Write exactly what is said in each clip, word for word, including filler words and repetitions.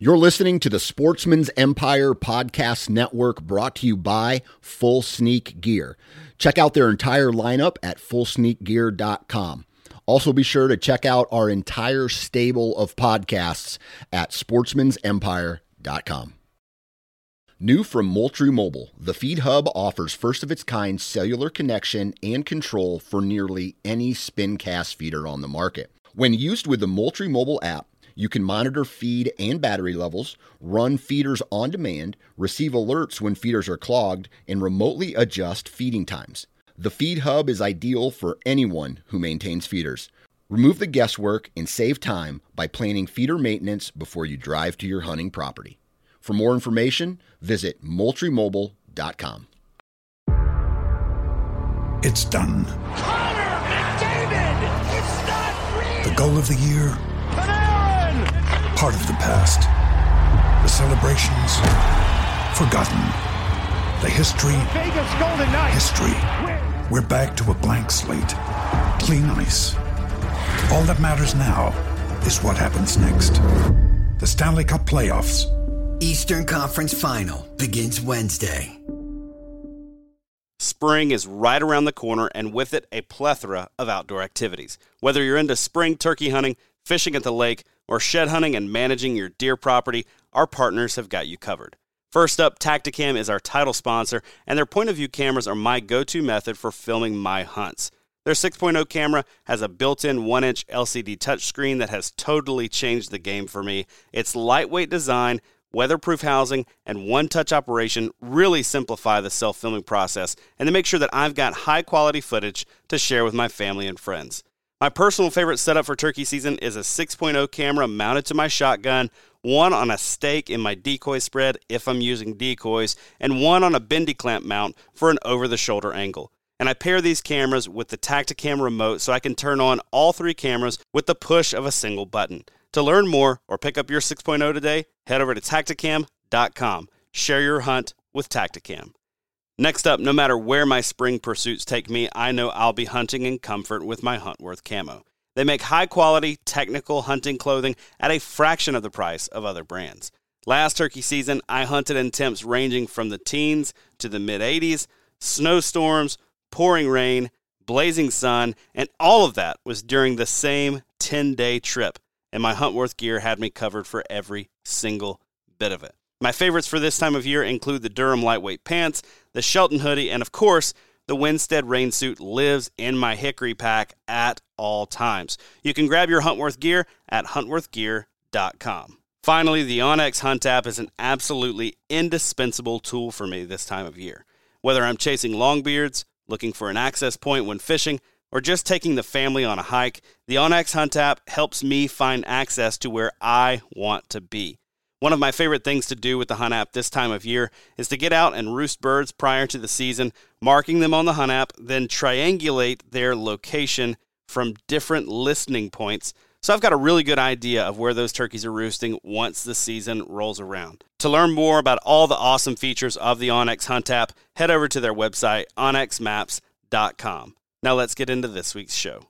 You're listening to the Sportsman's Empire Podcast Network, brought to you by Full Sneak Gear. Check out their entire lineup at full sneak gear dot com. Also be sure to check out our entire stable of podcasts at sportsmans empire dot com. New from Moultrie Mobile, the Feed Hub offers first-of-its-kind cellular connection and control for nearly any spin cast feeder on the market. When used with the Moultrie Mobile app, you can monitor feed and battery levels, run feeders on demand, receive alerts when feeders are clogged, and remotely adjust feeding times. The Feed Hub is ideal for anyone who maintains feeders. Remove the guesswork and save time by planning feeder maintenance before you drive to your hunting property. For more information, visit moultrie mobile dot com. It's done. Connor McDavid! It's not real! The goal of the year, Panarin! part of the past. The celebrations, forgotten. The history, Vegas Golden Knights! history. We're back to a blank slate. Clean ice. All that matters now is what happens next. The Stanley Cup playoffs. Eastern Conference Final begins Wednesday. Spring is right around the corner, and with it, a plethora of outdoor activities. Whether you're into spring turkey hunting, fishing at the lake, or shed hunting and managing your deer property, our partners have got you covered. First up, Tactacam is our title sponsor, and their point-of-view cameras are my go-to method for filming my hunts. Their six point oh camera has a built-in one inch L C D touchscreen that has totally changed the game for me. Its lightweight design, weatherproof housing, and one-touch operation really simplify the self-filming process, and they make sure that I've got high-quality footage to share with my family and friends. My personal favorite setup for turkey season is a six point oh camera mounted to my shotgun, one on a stake in my decoy spread if I'm using decoys, and one on a bendy clamp mount for an over-the-shoulder angle. And I pair these cameras with the Tactacam remote so I can turn on all three cameras with the push of a single button. To learn more or pick up your six point oh today, head over to tactacam dot com. Share your hunt with Tactacam. Next up, no matter where my spring pursuits take me, I know I'll be hunting in comfort with my Huntworth camo. They make high-quality, technical hunting clothing at a fraction of the price of other brands. Last turkey season, I hunted in temps ranging from the teens to the mid-eighties, snowstorms, pouring rain, blazing sun, and all of that was during the same ten-day trip. And my Huntworth gear had me covered for every single bit of it. My favorites for this time of year include the Durham lightweight pants, the Shelton hoodie, and of course, the Winstead rain suit lives in my Hickory pack at all times. You can grab your Huntworth gear at huntworth gear dot com. Finally, the onX Hunt app is an absolutely indispensable tool for me this time of year. Whether I'm chasing longbeards, looking for an access point when fishing, or just taking the family on a hike, the onX Hunt app helps me find access to where I want to be. One of my favorite things to do with the Hunt app this time of year is to get out and roost birds prior to the season, marking them on the Hunt app, then triangulate their location from different listening points. So I've got a really good idea of where those turkeys are roosting once the season rolls around. To learn more about all the awesome features of the onX Hunt app, head over to their website, onx maps dot com. Now let's get into this week's show.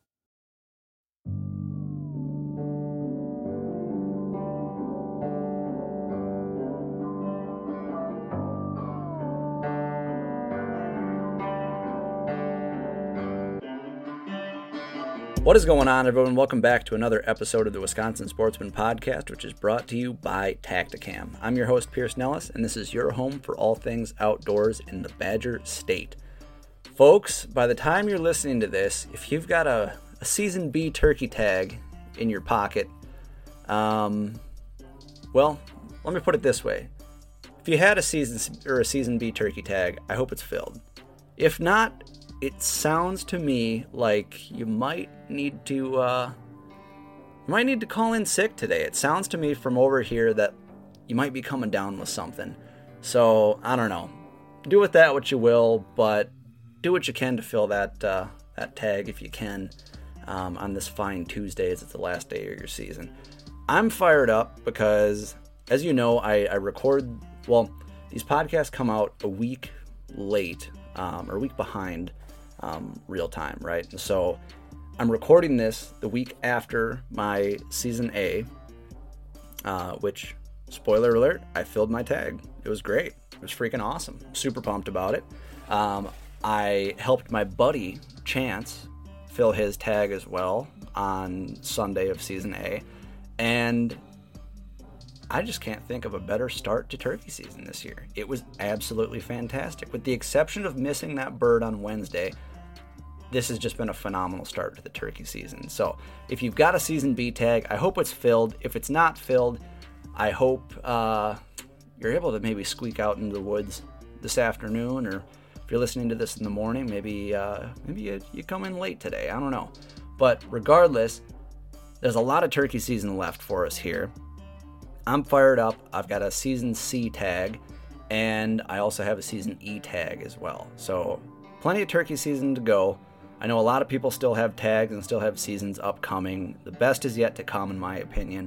What is going on, everyone? Welcome back to another episode of the Wisconsin Sportsman Podcast, which is brought to you by Tactacam. I'm your host, Pierce Nellis, and this is your home for all things outdoors in the Badger State. Folks, by the time you're listening to this, if you've got a, a Season B turkey tag in your pocket, um, well, let me put it this way. If you had a Season or a Season B turkey tag, I hope it's filled. If not, it sounds to me like you might need to, uh, you might need to call in sick today. It sounds to me from over here that you might be coming down with something. So, I don't know. Do with that what you will, but do what you can to fill that uh, that tag if you can um, on this fine Tuesday as it's the last day of your season. I'm fired up because, as you know, I, I record, well, these podcasts come out a week late, um, or a week behind um, real time, right? And so I'm recording this the week after my Season A, uh, which spoiler alert, I filled my tag. It was great. It was freaking awesome. Super pumped about it. Um, I helped my buddy, Chance, fill his tag as well on Sunday of Season A. And I just can't think of a better start to turkey season this year. It was absolutely fantastic. With the exception of missing that bird on Wednesday, this has just been a phenomenal start to the turkey season. So if you've got a Season B tag, I hope it's filled. If it's not filled, I hope uh, you're able to maybe squeak out into the woods this afternoon, or if you're listening to this in the morning, maybe uh, maybe you, you come in late today. I don't know. But regardless, there's a lot of turkey season left for us here. I'm fired up. I've got a Season C tag, and I also have a Season E tag as well. So plenty of turkey season to go. I know a lot of people still have tags and still have seasons upcoming. The best is yet to come, in my opinion.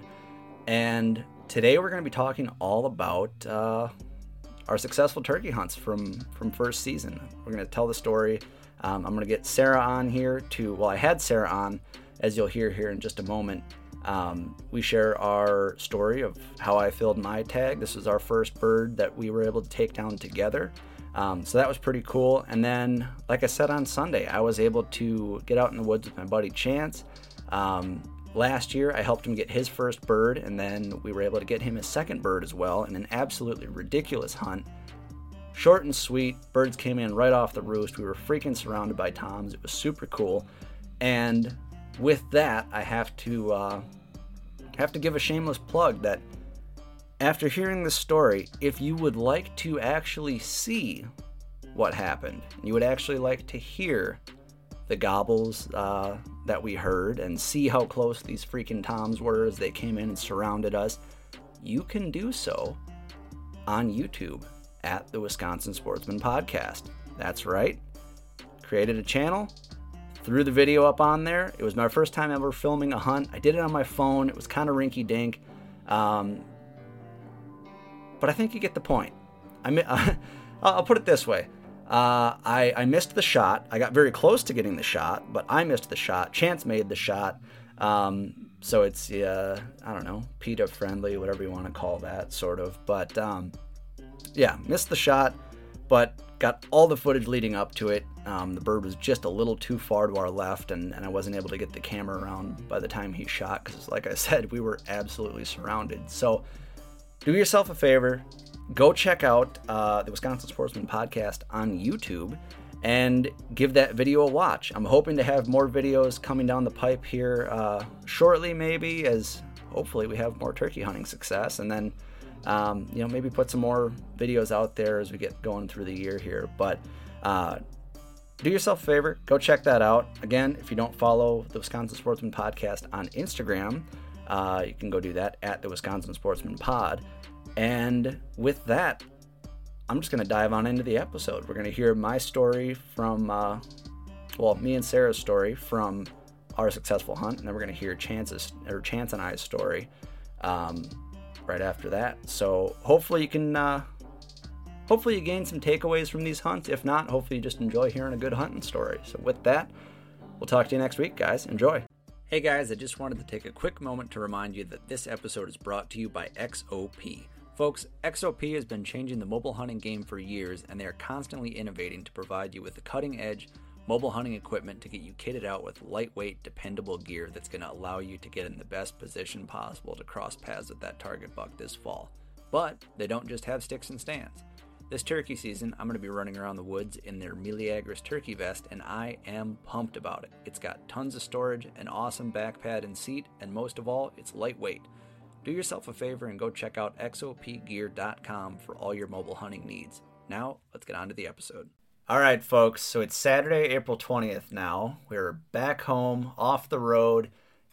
And today we're going to be talking all about uh, our successful turkey hunts from, from first season. We're going to tell the story. Um, I'm going to get Sarah on here to, well, I had Sarah on, as you'll hear here in just a moment. Um, we share our story of how I filled my tag. This was our first bird that we were able to take down together. Um, so that was pretty cool. And then, like I said on Sunday, I was able to get out in the woods with my buddy Chance. Um, last year, I helped him get his first bird, and then we were able to get him his second bird as well in an absolutely ridiculous hunt. Short and sweet. Birds came in right off the roost. We were freaking surrounded by toms. It was super cool. And with that, I have to uh, have to give a shameless plug that after hearing this story, if you would like to actually see what happened, and you would actually like to hear the gobbles uh, that we heard and see how close these freaking toms were as they came in and surrounded us, you can do so on YouTube at the Wisconsin Sportsman Podcast. That's right. Created a channel, threw the video up on there. It was my first time ever filming a hunt. I did it on my phone. It was kind of rinky-dink. Um, but I think you get the point. I mi- I'll put it this way. Uh, I, I missed the shot. I got very close to getting the shot, but I missed the shot. Chance made the shot. Um, so it's, uh, I don't know, PETA friendly, whatever you want to call that, sort of. But um, yeah, missed the shot, but got all the footage leading up to it. Um, the bird was just a little too far to our left, and, and I wasn't able to get the camera around by the time he shot because, like I said, we were absolutely surrounded. So do yourself a favor. Go check out uh, the Wisconsin Sportsman Podcast on YouTube and give that video a watch. I'm hoping to have more videos coming down the pipe here uh, shortly, maybe, as hopefully we have more turkey hunting success. And then, um, you know, maybe put some more videos out there as we get going through the year here. But uh, do yourself a favor. Go check that out. Again, if you don't follow the Wisconsin Sportsman Podcast on Instagram, uh, you can go do that at the Wisconsin Sportsman Pod. And with that, I'm just going to dive on into the episode. We're going to hear my story from, uh, well, me and Sarah's story from our successful hunt, and then we're going to hear Chance's, or Chance and I's story um, right after that. So hopefully you can, uh, hopefully you gain some takeaways from these hunts. If not, hopefully you just enjoy hearing a good hunting story. So with that, we'll talk to you next week, guys. Enjoy. Hey guys, I just wanted to take a quick moment to remind you that this episode is brought to you by X O P. Folks, X O P has been changing the mobile hunting game for years, and they are constantly innovating to provide you with the cutting-edge mobile hunting equipment to get you kitted out with lightweight, dependable gear that's going to allow you to get in the best position possible to cross paths with that target buck this fall. But they don't just have sticks and stands. This turkey season, I'm going to be running around the woods in their Meleagris turkey vest, and I am pumped about it. It's got tons of storage, an awesome back pad and seat, and most of all, it's lightweight. Do yourself a favor and go check out X O P gear dot com for all your mobile hunting needs. Now, let's get on to the episode. All right, folks, so it's Saturday, April twentieth now. We're back home, off the road,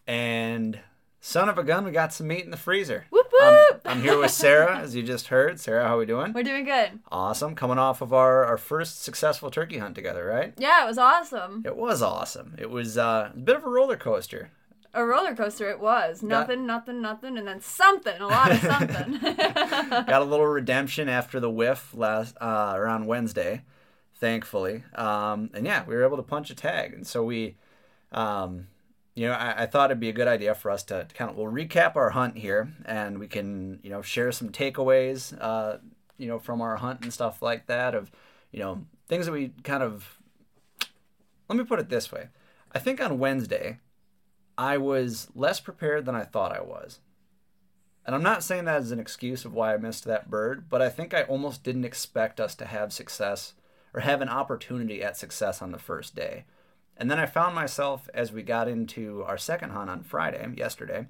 and son of a gun, we got some meat in the freezer. Whoop whoop! Um, I'm here with Sarah, as you just heard. Sarah, how are we doing? We're doing good. Awesome. Coming off of our, our first successful turkey hunt together, right? Yeah, it was awesome. It was awesome. It was uh, a bit of a roller coaster. A roller coaster it was. Nothing, got, nothing, nothing, and then something. A lot of something. Got a little redemption after the whiff last uh, around Wednesday, thankfully. Um, and yeah, we were able to punch a tag. And so we, um, you know, I, I thought it'd be a good idea for us to, to kind of, we'll recap our hunt here, and we can, you know, share some takeaways, uh, you know, from our hunt and stuff like that of, you know, things that we kind of, let me put it this way. I think on Wednesday, I was less prepared than I thought I was. And I'm not saying that as an excuse of why I missed that bird, but I think I almost didn't expect us to have success or have an opportunity at success on the first day. And then I found myself, as we got into our second hunt on Friday, yesterday,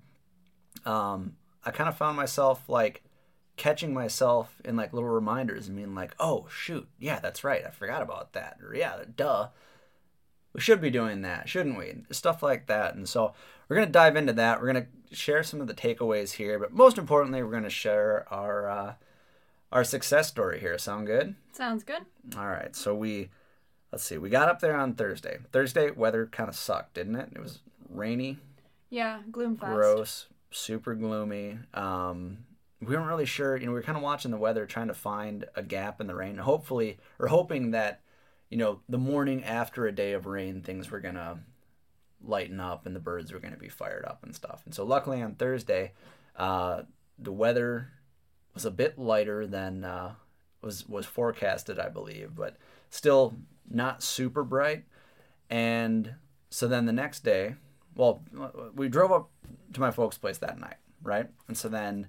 um, I kind of found myself like catching myself in like little reminders and being like, oh, shoot, yeah, that's right, I forgot about that. Or yeah, duh. We should be doing that, shouldn't we? Stuff like that. And so we're going to dive into that. We're going to share some of the takeaways here. But most importantly, we're going to share our uh, our success story here. Sound good? Sounds good. All right. So we, let's see. We got up there on Thursday. Thursday, weather kind of sucked, didn't it? It was rainy. Yeah, gloom fest. Gross. Super gloomy. Um, we weren't really sure. You know, we were kind of watching the weather, trying to find a gap in the rain. Hopefully, or hoping that, you know, the morning after a day of rain, things were going to lighten up and the birds were going to be fired up and stuff. And so luckily on Thursday, uh, the weather was a bit lighter than uh, was, was forecasted, I believe, but still not super bright. And so then the next day, well, we drove up to my folks' place that night, right? And so then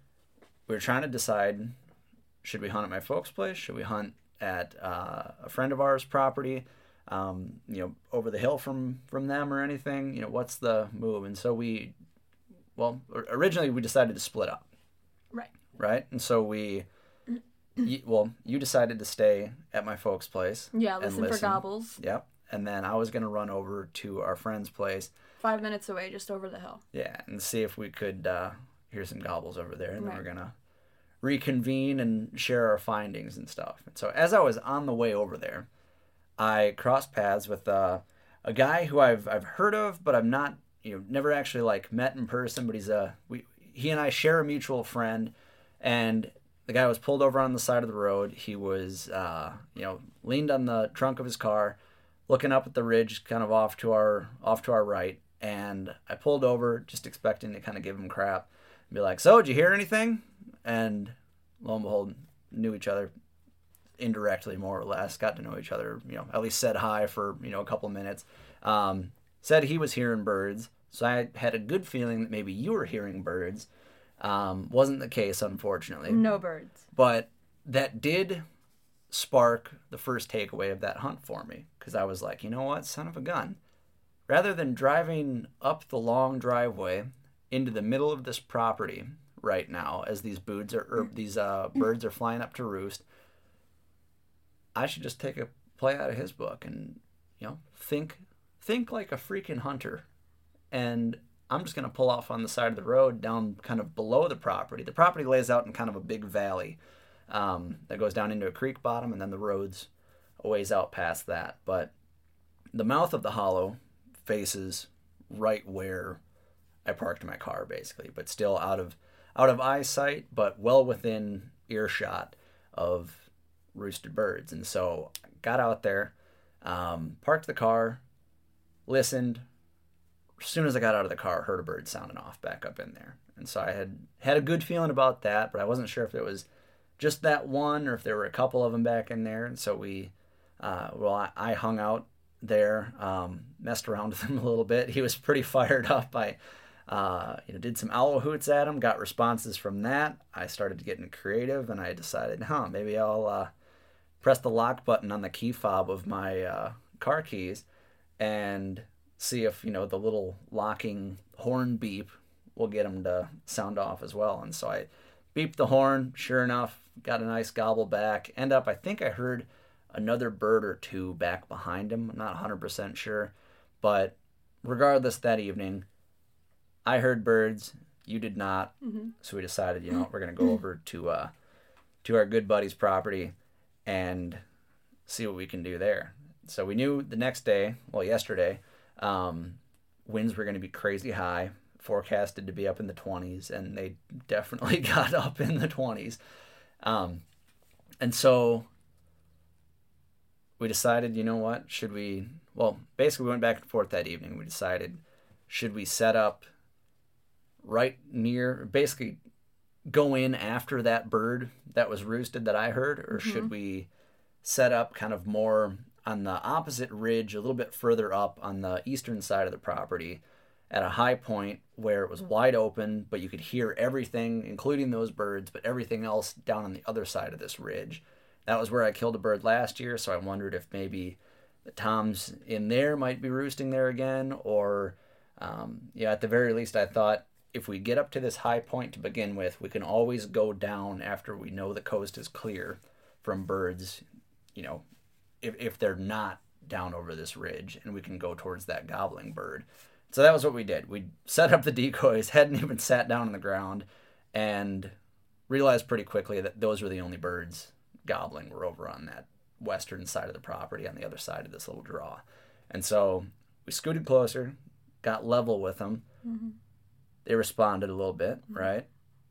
we were trying to decide, should we hunt at my folks' place? Should we hunt at uh, a friend of ours' property, um, you know, over the hill from, from them or anything? You know, what's the move? And so we, well, originally we decided to split up. Right. Right? And so we, you, well, you decided to stay at my folks' place. Yeah, listen, listen for gobbles. Yep. And then I was going to run over to our friend's place. Five minutes away, just over the hill. Yeah, and see if we could uh, hear some gobbles over there. And right. then we're going to reconvene and share our findings and stuff. And so as I was on the way over there, I crossed paths with uh, a guy who I've I've heard of, but I've not, you know, never actually like met in person. But he's a we he and I share a mutual friend, and the guy was pulled over on the side of the road. He was uh, you know, leaned on the trunk of his car, looking up at the ridge, kind of off to our off to our right. And I pulled over, just expecting to kind of give him crap, and be like, "So, did you hear anything?" And lo and behold, knew each other indirectly, more or less. Got to know each other, you know, at least said hi for, you know, a couple minutes. Um, said he was hearing birds. So I had a good feeling that maybe you were hearing birds. Um, wasn't the case, unfortunately. No birds. But that did spark the first takeaway of that hunt for me. Because I was like, you know what, son of a gun. Rather than driving up the long driveway into the middle of this property right now, as these birds are or these uh, birds are flying up to roost, I should just take a play out of his book and, you know, think think like a freaking hunter. And I'm just going to pull off on the side of the road down kind of below the property. The property lays out in kind of a big valley um, that goes down into a creek bottom, and then the road's a ways out past that. But the mouth of the hollow faces right where I parked my car, basically, but still out of out of eyesight, but well within earshot of roosted birds. And so I got out there, um, parked the car, listened. As soon as I got out of the car, heard a bird sounding off back up in there. And so I had had a good feeling about that, but I wasn't sure if it was just that one or if there were a couple of them back in there. And so we, uh, well, I, I hung out there, um, messed around with him a little bit. He was pretty fired up. I, uh, you know, did some owl hoots at him, got responses from that. I started getting creative, and I decided, huh, maybe I'll uh, press the lock button on the key fob of my uh, car keys and see if, you know, the little locking horn beep will get him to sound off as well. And so I beeped the horn. Sure enough, got a nice gobble back. End up, I think I heard another bird or two back behind him. I'm not one hundred percent sure. But regardless, that evening, I heard birds. You did not. Mm-hmm. So we decided, you know, we're going to go over to uh, to our good buddy's property and see what we can do there. So we knew the next day, well, yesterday, um, winds were going to be crazy high, forecasted to be up in the twenties, and they definitely got up in the twenties. Um, and so we decided, you know what, should we, well, basically we went back and forth that evening. We decided, should we set up right near, basically go in after that bird that was roosted that I heard, or mm-hmm. should we set up kind of more on the opposite ridge, a little bit further up on the eastern side of the property at a high point where it was wide open, but you could hear everything, including those birds, but everything else down on the other side of this ridge. That was where I killed a bird last year, so I wondered if maybe the toms in there might be roosting there again, or um, yeah, at the very least I thought if we get up to this high point to begin with, we can always go down after we know the coast is clear from birds, you know, if if they're not down over this ridge, and we can go towards that gobbling bird. So that was what we did. We set up the decoys, hadn't even sat down on the ground, and realized pretty quickly that those were the only birds gobbling were over on that western side of the property on the other side of this little draw. And so we scooted closer, got level with them. Mm-hmm. They responded a little bit, mm-hmm. right?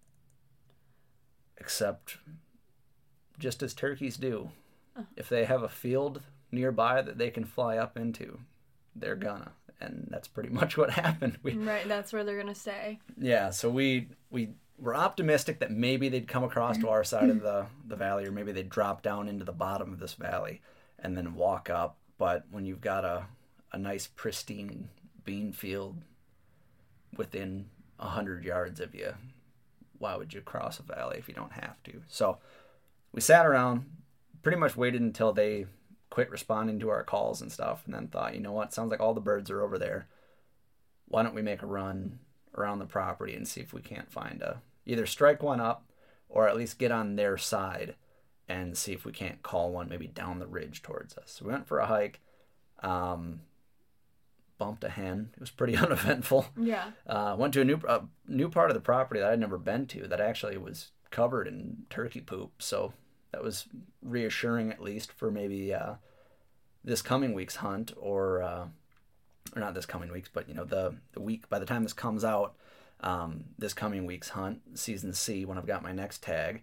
Except just as turkeys do. Uh. If they have a field nearby that they can fly up into, they're gonna. And that's pretty much what happened. We, right, that's where they're gonna stay. Yeah, so we we were optimistic that maybe they'd come across to our side of the, the valley, or maybe they'd drop down into the bottom of this valley and then walk up. But when you've got a, a nice pristine bean field within a hundred yards of you, why would you cross a valley if you don't have to? So we sat around, pretty much waited until they quit responding to our calls and stuff, and then thought, you know what, sounds like all the birds are over there. Why don't we make a run around the property and see if we can't find a, either strike one up or at least get on their side and see if we can't call one maybe down the ridge towards us. So we went for a hike, um, bumped a hen. It was pretty uneventful. Yeah. Uh, went to a new a new part of the property that I'd never been to that actually was covered in turkey poop. So that was reassuring, at least for maybe uh, this coming week's hunt, or uh, or not this coming week's, but you know the the week by the time this comes out, um, this coming week's hunt, season C, when I've got my next tag.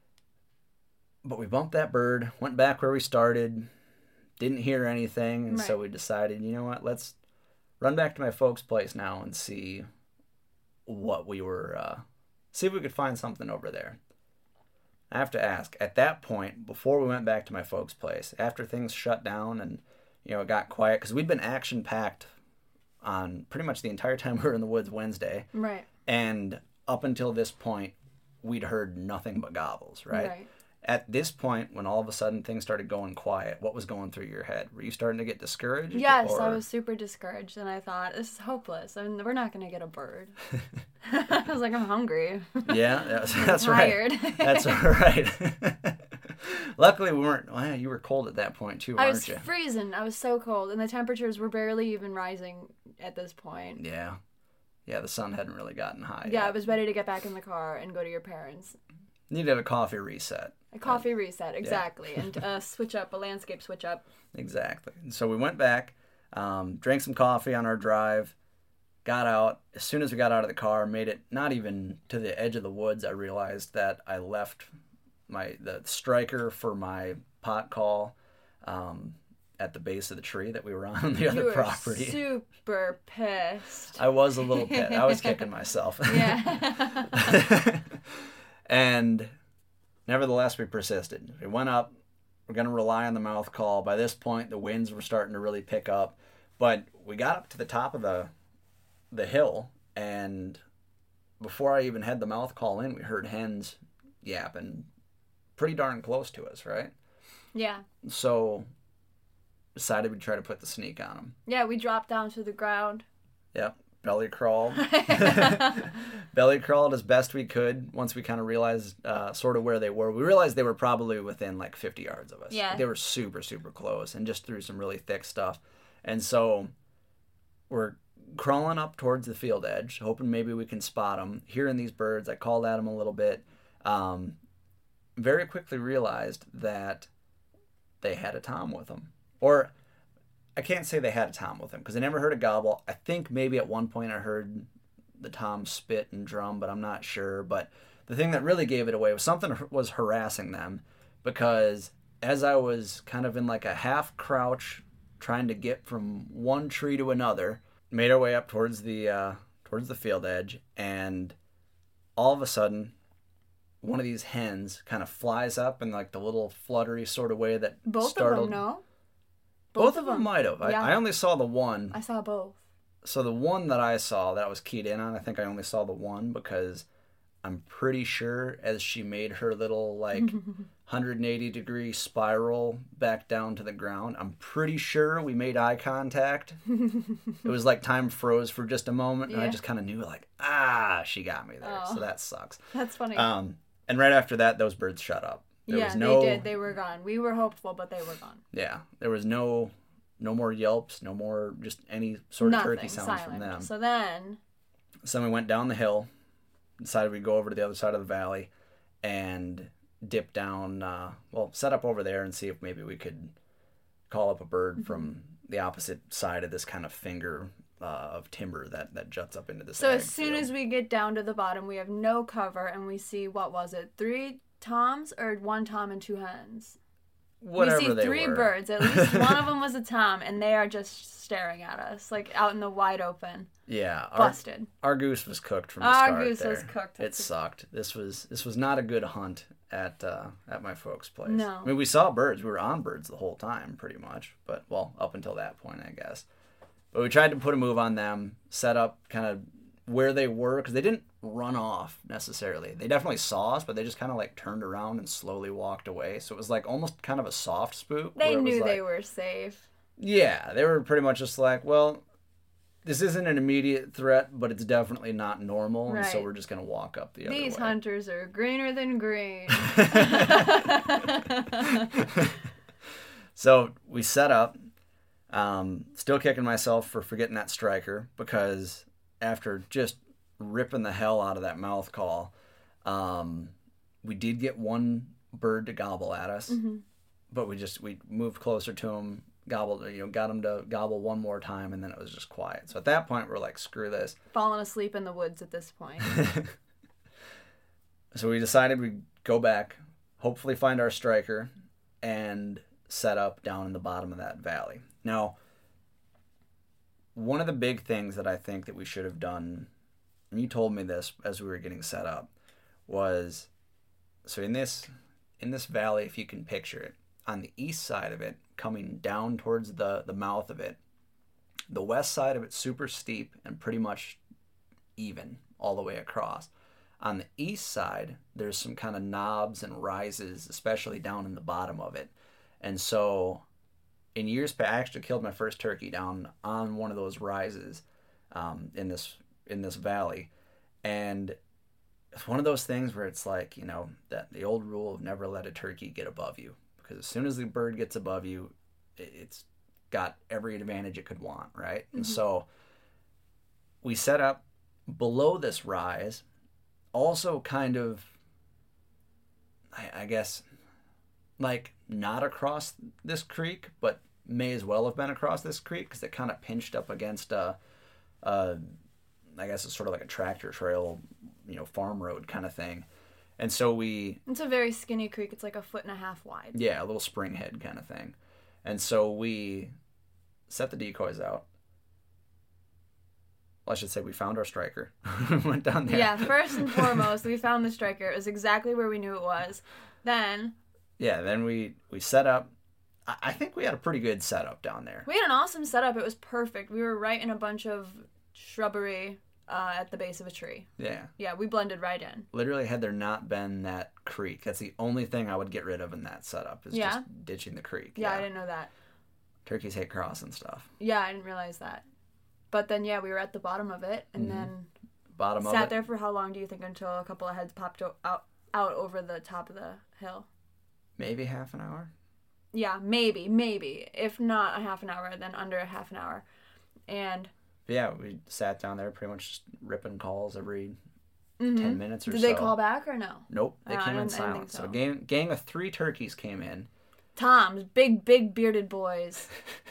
But we bumped that bird, went back where we started, didn't hear anything, and right. so we decided, you know what, let's run back to my folks' place now and see what we were, uh, see if we could find something over there. I have to ask, at that point, before we went back to my folks' place, after things shut down and, you know, it got quiet, because we'd been action-packed on pretty much the entire time we were in the woods Wednesday. Right. And up until this point, we'd heard nothing but gobbles, right? Right. At this point, when all of a sudden things started going quiet, what was going through your head? Were you starting to get discouraged? Yes, or... I was super discouraged, and I thought, this is hopeless. I mean, we're not going to get a bird. I was like, I'm hungry. Yeah, that's, that's I'm right. tired. That's right. Luckily, we weren't, well, you were cold at that point, too, weren't I was you? freezing. I was so cold, and the temperatures were barely even rising at this point. Yeah. Yeah, the sun hadn't really gotten high Yeah, yet. I was ready to get back in the car and go to your parents. Needed a coffee reset. A coffee reset, exactly. Yeah. and uh, switch up, a landscape switch up. Exactly. And so we went back, um, drank some coffee on our drive, got out. As soon as we got out of the car, made it not even to the edge of the woods, I realized that I left my the striker for my pot call um, at the base of the tree that we were on, on the other you were property. Super pissed. I was a little pissed. I was kicking myself. Yeah. And nevertheless, we persisted. We went up. We're going to rely on the mouth call. By this point, the winds were starting to really pick up. But we got up to the top of the the hill, and before I even had the mouth call in, we heard hens yapping pretty darn close to us, right? Yeah. So decided we'd try to put the sneak on them. Yeah, we dropped down to the ground. Yep. Belly crawled. Belly crawled as best we could once we kind of realized uh, sort of where they were. We realized they were probably within like fifty yards of us. Yeah. They were super, super close and just through some really thick stuff. And so we're crawling up towards the field edge, hoping maybe we can spot them. Hearing these birds, I called at them a little bit. Um, very quickly realized that they had a tom with them. Or I can't say they had a tom with them because I never heard a gobble. I think maybe at one point I heard the tom spit and drum, but I'm not sure. But the thing that really gave it away was something was harassing them, because as I was kind of in like a half crouch trying to get from one tree to another, made our way up towards the uh, towards the field edge, and all of a sudden, one of these hens kind of flies up in like the little fluttery sort of way that Both startled. of them, no? Both, Both of of them them. might have. Yeah. I, I only saw the one. I saw both. So the one that I saw that I was keyed in on, I think I only saw the one because I'm pretty sure as she made her little like one hundred eighty degree spiral back down to the ground, I'm pretty sure we made eye contact. It was like time froze for just a moment, and I Yeah. just kind of knew like, ah, she got me there. Oh. So that sucks. That's funny. Um, and right after that, those birds shut up. There yeah, was no, they did. They were gone. We were hopeful, but they were gone. Yeah, there was no, no more yelps, no more just any sort of Nothing. turkey sounds Silent. from them. So then, So then we went down the hill, decided we'd go over to the other side of the valley, and dip down, uh, well, set up over there and see if maybe we could call up a bird Mm-hmm. from the opposite side of this kind of finger uh, of timber that, that juts up into this so ag as soon field. as we get down to the bottom, we have no cover, and we see, what was it, three toms or one tom and two hens? Whatever we see they three were. birds. At least one of them was a tom, and they are just staring at us, like out in the wide open. Yeah, our, Busted. our goose was cooked from the Our start. goose there. was cooked. It sucked. This was this was not a good hunt at uh, at my folks' place. No. I mean, we saw birds. We were on birds the whole time, pretty much. But well, up until that point, I guess. But we tried to put a move on them, set up kind of where they were, because they didn't run off necessarily. They definitely saw us, but they just kind of like turned around and slowly walked away. So it was like almost kind of a soft spook. They where it was knew like- they were safe. Yeah, they were pretty much just like, well, this isn't an immediate threat, but it's definitely not normal, and so Right. we're just going to walk up the other way. These hunters are greener than green. So we set up, um, still kicking myself for forgetting that striker, because after just ripping the hell out of that mouth call, um, we did get one bird to gobble at us, Mm-hmm. but we just we moved closer to him, gobbled, you know, got him to gobble one more time, and then it was just quiet. So at that point, we're like, screw this. Falling asleep in the woods at this point. So we decided we'd go back, hopefully find our striker, and set up down in the bottom of that valley. Now, one of the big things that I think that we should have done, and you told me this as we were getting set up, was, so in this in this valley, if you can picture it, on the east side of it, coming down towards the, the mouth of it, the west side of it's super steep and pretty much even all the way across. On the east side, there's some kind of knobs and rises, especially down in the bottom of it. And so in years past, I actually killed my first turkey down on one of those rises um, in this in this valley. And it's one of those things where it's like, you know, that the old rule of never let a turkey get above you. Because as soon as the bird gets above you, it's got every advantage it could want, right? Mm-hmm. And so we set up below this rise, also kind of, I, I guess, like not across this creek, but may as well have been across this creek because it kind of pinched up against a, a, I guess it's sort of like a tractor trail, you know, farm road kind of thing. And so we... It's a very skinny creek. It's like a foot and a half wide. Yeah, a little spring head kind of thing. And so we set the decoys out. Well, I should say we found our striker. Went down there. Yeah, first and foremost, we found the striker. It was exactly where we knew it was. Then... Yeah, then we, we set up. I, I think we had a pretty good setup down there. We had an awesome setup. It was perfect. We were right in a bunch of shrubbery uh, at the base of a tree. Yeah. Yeah, we blended right in. Literally, had there not been that creek, that's the only thing I would get rid of in that setup is Yeah? just ditching the creek. Yeah, I didn't know that. Turkeys hate crossing stuff. Yeah, I didn't realize that. But then, yeah, we were at the bottom of it, and Mm-hmm. then Bottom of sat it. there for how long do you think until a couple of heads popped o- out out over the top of the hill? Maybe half an hour. Yeah, maybe, maybe. If not a half an hour, then under a half an hour. And But yeah, we sat down there pretty much just ripping calls every mhm. ten minutes or did so. they call back or no? Nope, they Oh, I came in didn't- I didn't think silent. So so. a gang, gang of three turkeys came in. Toms, big, big bearded boys.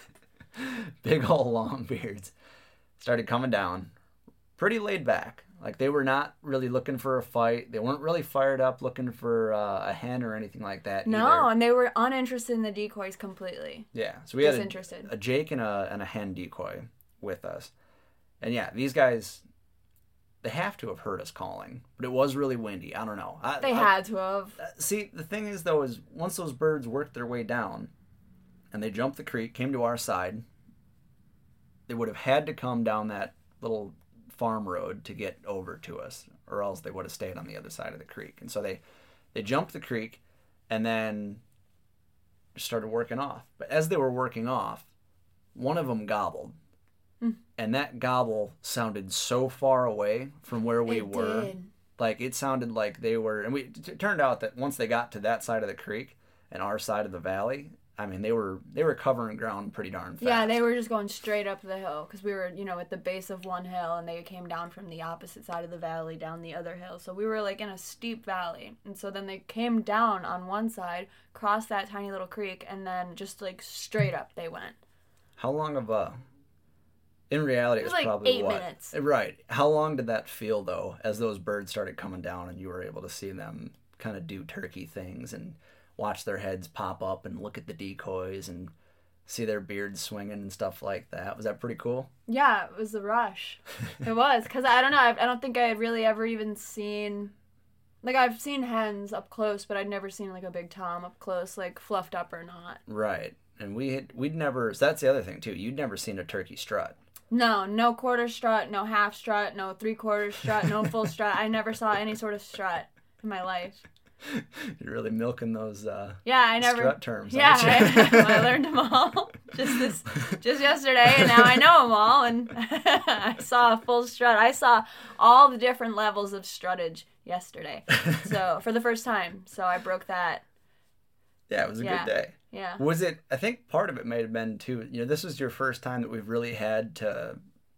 Big old long beards. Started coming down. Pretty laid back. Like they were not really looking for a fight. They weren't really fired up looking for uh, a hen or anything like that No, either. and they were uninterested in the decoys completely. Yeah. So we had Disinterested. a, a Jake and a and a hen decoy with us. And yeah, these guys, they have to have heard us calling, but it was really windy. I don't know. I, They I, had to have. See, the thing is, though, is once those birds worked their way down and they jumped the creek, came to our side, they would have had to come down that little farm road to get over to us, or else they would have stayed on the other side of the creek. And so they, they jumped the creek and then started working off. But as they were working off, one of them gobbled. Mm. And that gobble sounded so far away from where we it were. Did. Like, it sounded like they were... And we, it turned out that once they got to that side of the creek and our side of the valley, I mean, they were they were covering ground pretty darn fast. Yeah, they were just going straight up the hill because we were, you know, at the base of one hill and they came down from the opposite side of the valley down the other hill. So we were like in a steep valley. And so then they came down on one side, crossed that tiny little creek, and then just like straight up they went. How long of a... In reality, it was, it was like probably eight what? minutes. Right. How long did that feel, though, as those birds started coming down and you were able to see them kind of do turkey things and watch their heads pop up and look at the decoys and see their beards swinging and stuff like that? Was that pretty cool? Yeah, it was the rush. It was. Because I don't know, I, I don't think I had really ever even seen... Like, I've seen hens up close, but I'd never seen, like, a big tom up close, like, fluffed up or not. Right. And we had, we'd never... So that's the other thing, too. You'd never seen a turkey strut. No, no quarter strut, no half strut, no three-quarter strut, no full strut. I never saw any sort of strut in my life. You're really milking those uh, yeah, I never, strut terms, yeah, aren't you? I, I learned them all just this, just yesterday, and now I know them all, and I saw a full strut. I saw all the different levels of struttage yesterday, so for the first time. So I broke that. Yeah, it was a yeah. good day. Yeah. Was it, I think part of it may have been too, you know, this was your first time that we've really had to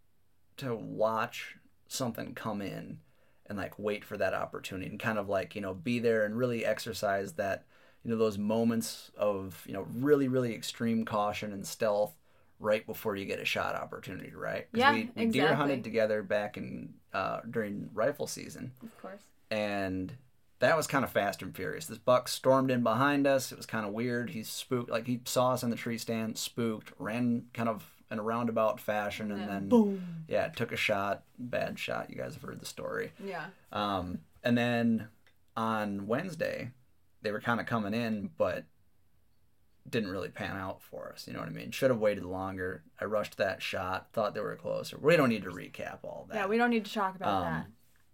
to watch something come in and like wait for that opportunity and kind of like, you know, be there and really exercise that, you know, those moments of, you know, really, really extreme caution and stealth right before you get a shot opportunity, right? Yeah, we, we exactly. deer hunted together back in, uh, during rifle season. Of course. And that was kind of fast and furious. This buck stormed in behind us. It was kind of weird. He spooked, like he saw us in the tree stand, spooked, ran kind of in a roundabout fashion, and, and then, boom. Yeah, took a shot, bad shot. You guys have heard the story. Yeah. Um, and then on Wednesday, they were kind of coming in, but didn't really pan out for us. You know what I mean? Should have waited longer. I rushed that shot, thought they were closer. We don't need to recap all that. Yeah, we don't need to talk about um, that.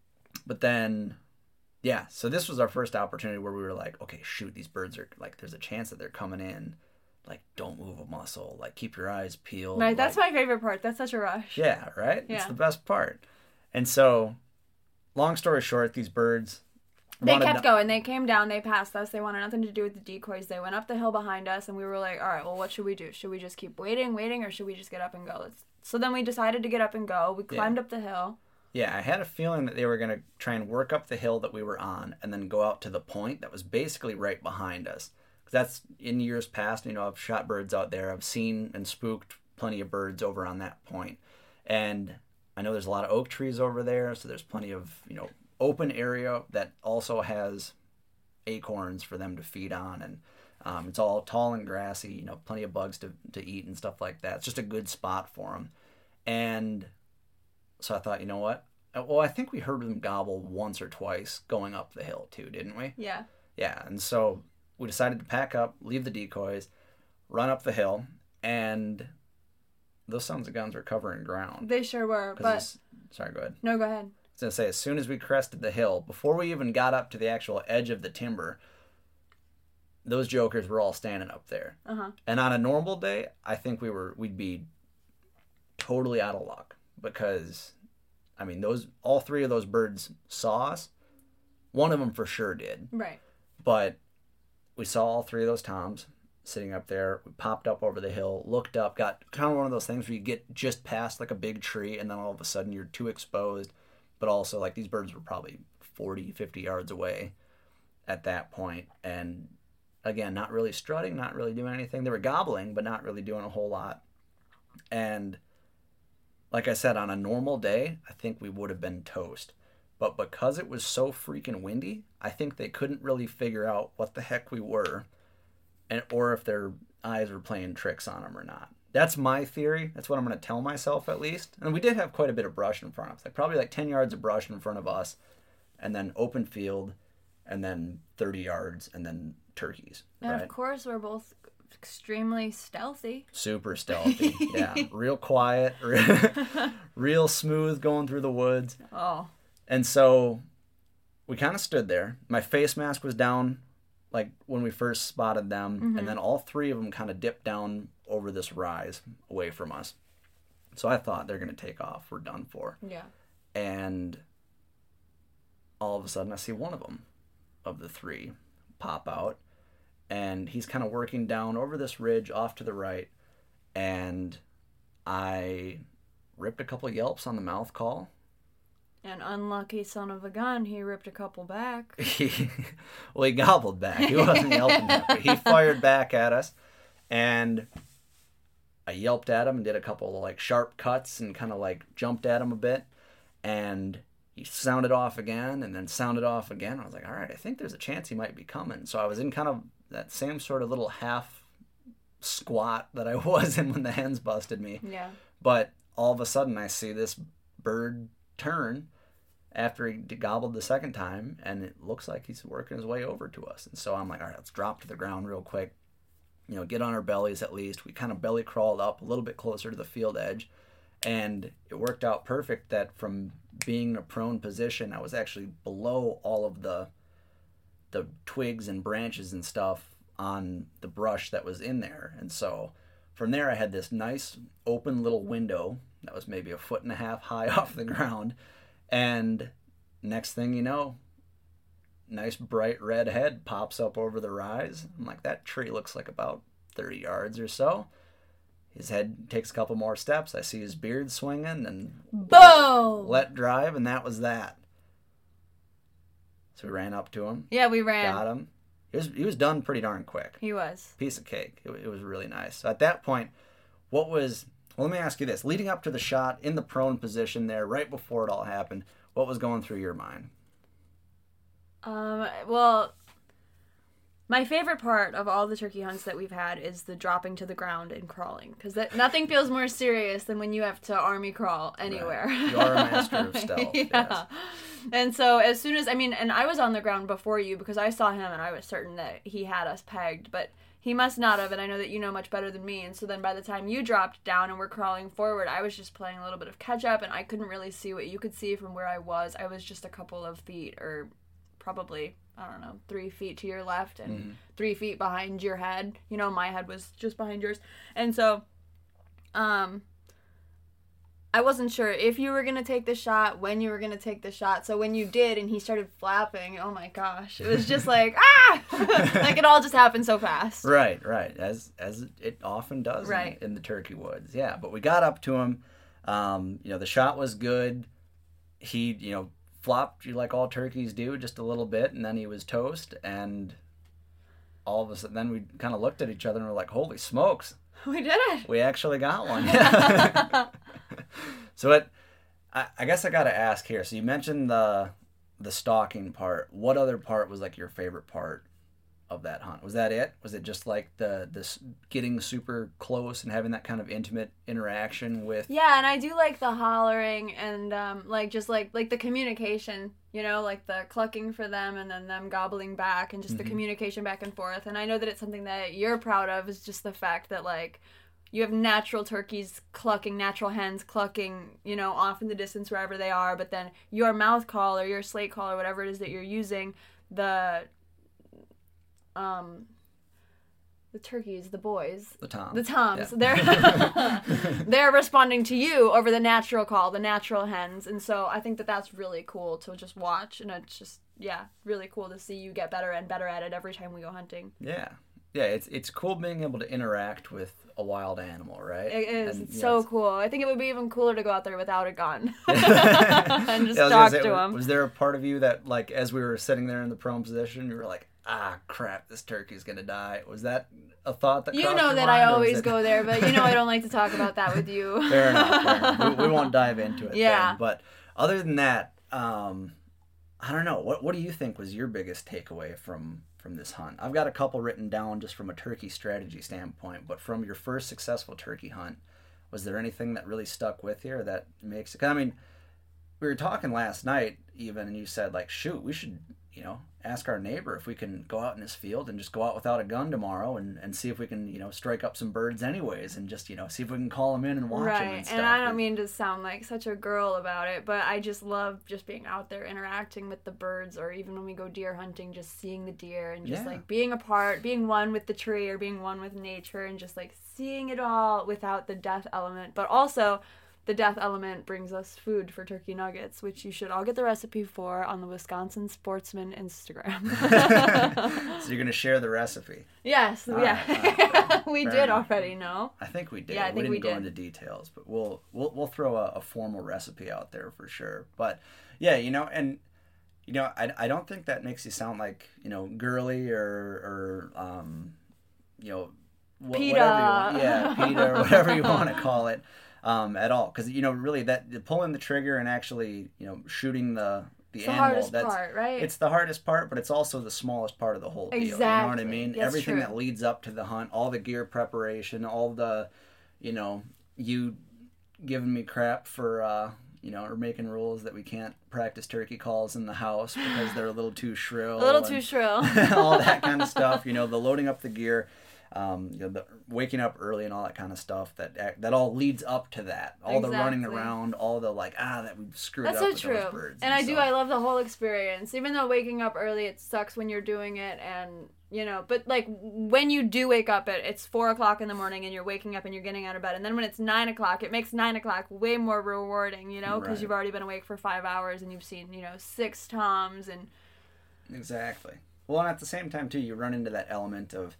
But then... Yeah, so this was our first opportunity where we were like, okay, shoot, these birds are, like, there's a chance that they're coming in. Like, don't move a muscle. Like, keep your eyes peeled. Right, that's like, my favorite part. That's such a rush. Yeah, right? Yeah. It's the best part. And so, long story short, these birds... They kept to... going. They came down. They passed us. They wanted nothing to do with the decoys. They went up the hill behind us, and we were like, all right, well, what should we do? Should we just keep waiting, waiting, or should we just get up and go? Let's... So then we decided to get up and go. We climbed yeah. up the hill. Yeah, I had a feeling that they were going to try and work up the hill that we were on and then go out to the point that was basically right behind us. Because that's, in years past, you know, I've shot birds out there. I've seen and spooked plenty of birds over on that point. And I know there's a lot of oak trees over there, so there's plenty of, you know, open area that also has acorns for them to feed on. And um, it's all tall and grassy, you know, plenty of bugs to, to eat and stuff like that. It's just a good spot for them. And... So I thought, you know what? Well, I think we heard them gobble once or twice going up the hill too, didn't we? Yeah. Yeah, and so we decided to pack up, leave the decoys, run up the hill, and those sons of guns were covering ground. They sure were, but... Sorry, go ahead. No, go ahead. I was going to say, as soon as we crested the hill, before we even got up to the actual edge of the timber, those jokers were all standing up there. Uh-huh. And on a normal day, I think we were, we'd be totally out of luck. Because, I mean, those all three of those birds saw us. One of them for sure did. Right. But we saw all three of those toms sitting up there. We popped up over the hill, looked up, got kind of one of those things where you get just past like a big tree and then all of a sudden you're too exposed. But also, like, these birds were probably forty, fifty yards away at that point. And, again, not really strutting, not really doing anything. They were gobbling, but not really doing a whole lot. And... Like I said, on a normal day, I think we would have been toast. But because it was so freaking windy, I think they couldn't really figure out what the heck we were, and or if their eyes were playing tricks on them or not. that's my theory. That's what I'm going to tell myself at least. And we did have quite a bit of brush in front of us, like probably like ten yards of brush in front of us, and then open field, and then thirty yards, and then turkeys. And right? of course, we're both extremely stealthy. Super stealthy. Yeah, real quiet, real, real smooth going through the woods. Oh. And so we kind of stood there. My face mask was down, like when we first spotted them, mm-hmm. and then all three of them kind of dipped down over this rise away from us. So I thought they're going to take off. We're done for. Yeah. And all of a sudden I see one of them, of the three, pop out. And he's kind of working down over this ridge off to the right. And I ripped a couple yelps on the mouth call. An unlucky son of a gun, he ripped a couple back. He, well, he gobbled back. He wasn't yelping back, but he fired back at us. And I yelped at him and did a couple of like sharp cuts and kind of like jumped at him a bit. And he sounded off again and then sounded off again. I was like, all right, I think there's a chance he might be coming. So I was in kind of that same sort of little half squat that I was in when the hens busted me. Yeah. But all of a sudden I see this bird turn after he gobbled the second time, and it looks like he's working his way over to us. And so I'm like, all right, let's drop to the ground real quick, you know, get on our bellies at least. We kind of belly crawled up a little bit closer to the field edge, and it worked out perfect that from being in a prone position, I was actually below all of the the twigs and branches and stuff on the brush that was in there. And so from there I had this nice open little window that was maybe a foot and a half high off the ground. And next thing you know, nice bright red head pops up over the rise. I'm like, that tree looks like about thirty yards or so. His head takes a couple more steps. I see his beard swinging and boom, let drive, and that was that. So we ran up to him. Yeah, we ran. Got him. He was, he was done pretty darn quick. He was. Piece of cake. It, it was really nice. So at that point, what was... Well, let me ask you this. Leading up to the shot, in the prone position there, right before it all happened, what was going through your mind? Um, well, my favorite part of all the turkey hunts that we've had is the dropping to the ground and crawling. Because nothing feels more serious than when you have to army crawl anywhere. Right. You are a master of stealth. Yeah. Yes. And so as soon as, I mean, and I was on the ground before you because I saw him and I was certain that he had us pegged. But he must not have, and I know that you know much better than me. And so then by the time you dropped down and were crawling forward, I was just playing a little bit of catch up, and I couldn't really see what you could see from where I was. I was just a couple of feet, or probably, I don't know, three feet to your left and mm-hmm. three feet behind your head. You know, my head was just behind yours. And so, um... I wasn't sure if you were going to take the shot, when you were going to take the shot. So when you did and he started flapping, oh my gosh. It was just like, ah! Like it all just happened so fast. Right, right. As as it often does right. in, in the turkey woods. Yeah, but we got up to him. Um, you know, the shot was good. He, you know, flopped you like all turkeys do just a little bit, and then he was toast. And all of a sudden, then we kind of looked at each other and were like, holy smokes. We did it. We actually got one. So it, I, I guess I got to ask here. So you mentioned the the stalking part. What other part was like your favorite part of that hunt? Was that it? Was it just like the this getting super close and having that kind of intimate interaction with? Yeah, and I do like the hollering and um, like just like like the communication. You know, like the clucking for them and then them gobbling back and just mm-hmm. the communication back and forth. And I know that it's something that you're proud of is just the fact that like you have natural turkeys clucking, natural hens clucking, you know, off in the distance wherever they are. But then your mouth call or your slate call or whatever it is that you're using, the um, the turkeys, the boys, the toms, the toms, yeah. they're they're responding to you over the natural call, the natural hens. And so I think that that's really cool to just watch, and it's just yeah, really cool to see you get better and better at it every time we go hunting. Yeah. Yeah, it's it's cool being able to interact with a wild animal, right? It is. And, it's yeah, so it's... cool. I think it would be even cooler to go out there without a gun and just yeah, talk say, to him. Was there a part of you that, like, as we were sitting there in the prone position, you were like, ah, crap, this turkey's going to die? Was that a thought that You crossed know your that mind, I always it... go there, but you know I don't like to talk about that with you. Fair enough. Fair enough. We, we won't dive into it yeah. then. But other than that, um, I don't know. What What do you think was your biggest takeaway from from this hunt? I've got a couple written down just from a turkey strategy standpoint, but from your first successful turkey hunt, was there anything that really stuck with you or that makes it? Cause I mean, we were talking last night even, and you said like, shoot, we should, you know, ask our neighbor if we can go out in his field and just go out without a gun tomorrow and, and see if we can, you know, strike up some birds anyways and just, you know, see if we can call them in and watch right. them and stuff. And I don't mean to sound like such a girl about it, but I just love just being out there interacting with the birds, or even when we go deer hunting, just seeing the deer and just Yeah. like being a part, being one with the tree or being one with nature and just like seeing it all without the death element. But also the death element brings us food for turkey nuggets, which you should all get the recipe for on the Wisconsin Sportsman Instagram. So you're going to share the recipe. Yes, All yeah. right, all right. we Fair did enough. already, no? I think we did. Yeah, I think we didn't we go did. into details, but we'll we'll we'll throw a, a formal recipe out there for sure. But yeah, you know, and you know, I, I don't think that makes you sound like, you know, girly or or um, you know, wh- PETA. whatever you want. Yeah, PETA or whatever you want to call it, um, at all. Because you know, really, that pulling the trigger and actually, you know, shooting the the It's the animal. hardest that's part, right? It's the hardest part, but it's also the smallest part of the whole deal. You know what I Exactly. mean? That's Everything true. that leads up to the hunt, all the gear preparation, all the, you know, you giving me crap for, uh, you know, or making rules that we can't practice turkey calls in the house because they're a little too shrill. A little and too shrill. all that kind of stuff. You know, the loading up the gear, um, you know, the waking up early and all that kind of stuff. That that all leads up to that. All the running Exactly. around, all the like, ah, that we screwed That's up so with true. those birds. And I do, so- I love the whole experience. Even though waking up early, it sucks when you're doing it and, you know, but like when you do wake up at, it's four o'clock in the morning and you're waking up and you're getting out of bed. And then when it's nine o'clock, it makes nine o'clock way more rewarding, you know, because Right. you've already been awake for five hours and you've seen, you know, six toms and Exactly. Well, and at the same time too, you run into that element of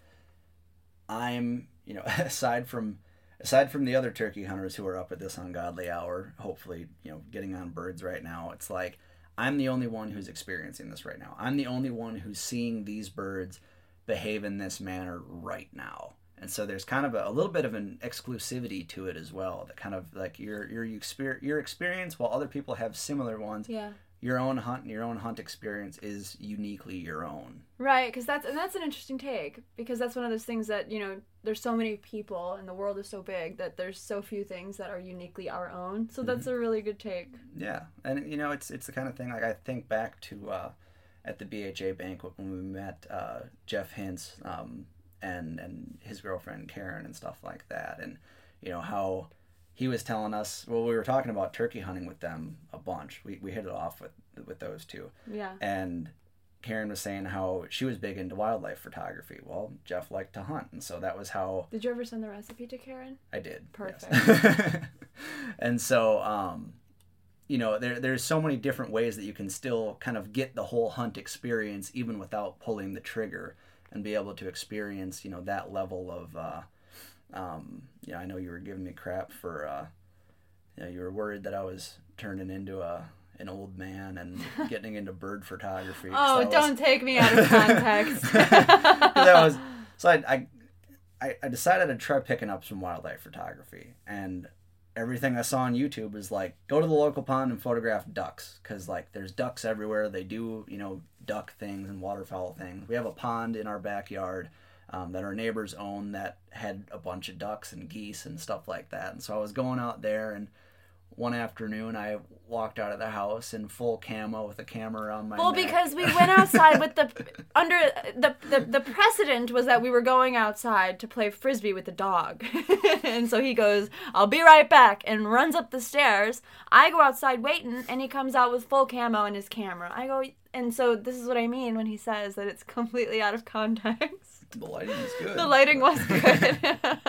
I'm, you know, aside from aside from the other turkey hunters who are up at this ungodly hour, hopefully, you know, getting on birds right now, it's like I'm the only one who's experiencing this right now. I'm the only one who's seeing these birds behave in this manner right now. And so there's kind of a, a little bit of an exclusivity to it as well. That kind of like your your exper- your experience, while other people have similar ones. yeah. Your own hunt and your own hunt experience is uniquely your own. Right, because that's, and that's an interesting take, because that's one of those things that, you know, there's so many people and the world is so big that there's so few things that are uniquely our own. So that's a really good take. Yeah, and you know, it's it's the kind of thing, like I think back to uh, at the B H A banquet when we met uh, Jeff Hintz um, and and his girlfriend Karen and stuff like that, and you know how he was telling us. Well, we were talking about turkey hunting with them a bunch. We we hit it off with with those two. Yeah. And Karen was saying how she was big into wildlife photography. Well, Jeff liked to hunt, and so that was how Did you ever send the recipe to Karen? I did. Perfect. yes. And so, um, you know, there there's so many different ways that you can still kind of get the whole hunt experience even without pulling the trigger and be able to experience, you know, that level of, uh, um, you know, I know you were giving me crap for, uh, you know, you were worried that I was turning into a an old man and getting into bird photography. 'cause Oh, that was- don't take me out of context. that was so I, I I decided to try picking up some wildlife photography, and everything I saw on YouTube is like, go to the local pond and photograph ducks, because like there's ducks everywhere. They do, you know, duck things and waterfowl things. We have a pond in our backyard um, that our neighbors own that had a bunch of ducks and geese and stuff like that. And so I was going out there, and one afternoon I walked out of the house in full camo with a camera on my Well, neck. because we went outside with the under the, the the precedent was that we were going outside to play frisbee with the dog, and so he goes, "I'll be right back," and runs up the stairs. I go outside waiting, and he comes out with full camo and his camera. I go, and so this is what I mean when he says that it's completely out of context. the lighting is good. The lighting was good.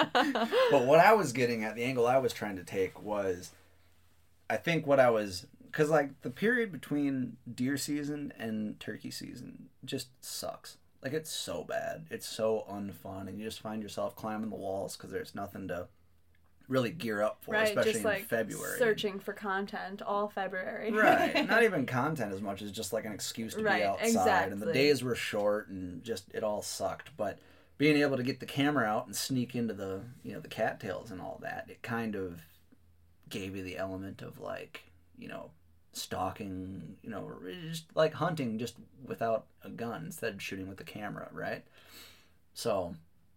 But what I was getting at, the angle I was trying to take was, I think what I was, because like the period between deer season and turkey season just sucks. Like it's so bad. It's so unfun, and you just find yourself climbing the walls because there's nothing to really gear up for, Right, especially just in like February. searching for content all February. Right. Not even content as much as just like an excuse to Right, be outside. And the exactly. days were short and just it all sucked. But being able to get the camera out and sneak into the, you know, the cattails and all that, it kind of gave you the element of like, you know, stalking, you know, just like hunting just without a gun instead of shooting with the camera, right? So,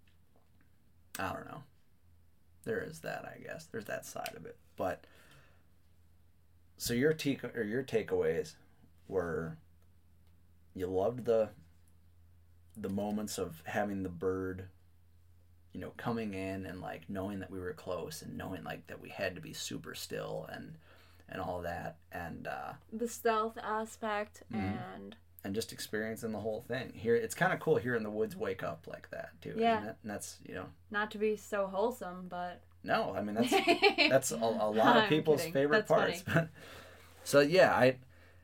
I don't know. There is that, I guess. There's that side of it. But, so your, te- or your takeaways were you loved the the moments of having the bird, you know, coming in and like knowing that we were close and knowing like that we had to be super still and and all that, and uh, the stealth aspect mm-hmm. and and just experiencing the whole thing. Here, it's kind of cool hearing the woods wake up like that too, yeah. isn't it? And that's, you know, not to be so wholesome, but no, I mean that's that's a, a lot of people's kidding. favorite That's parts. So yeah, I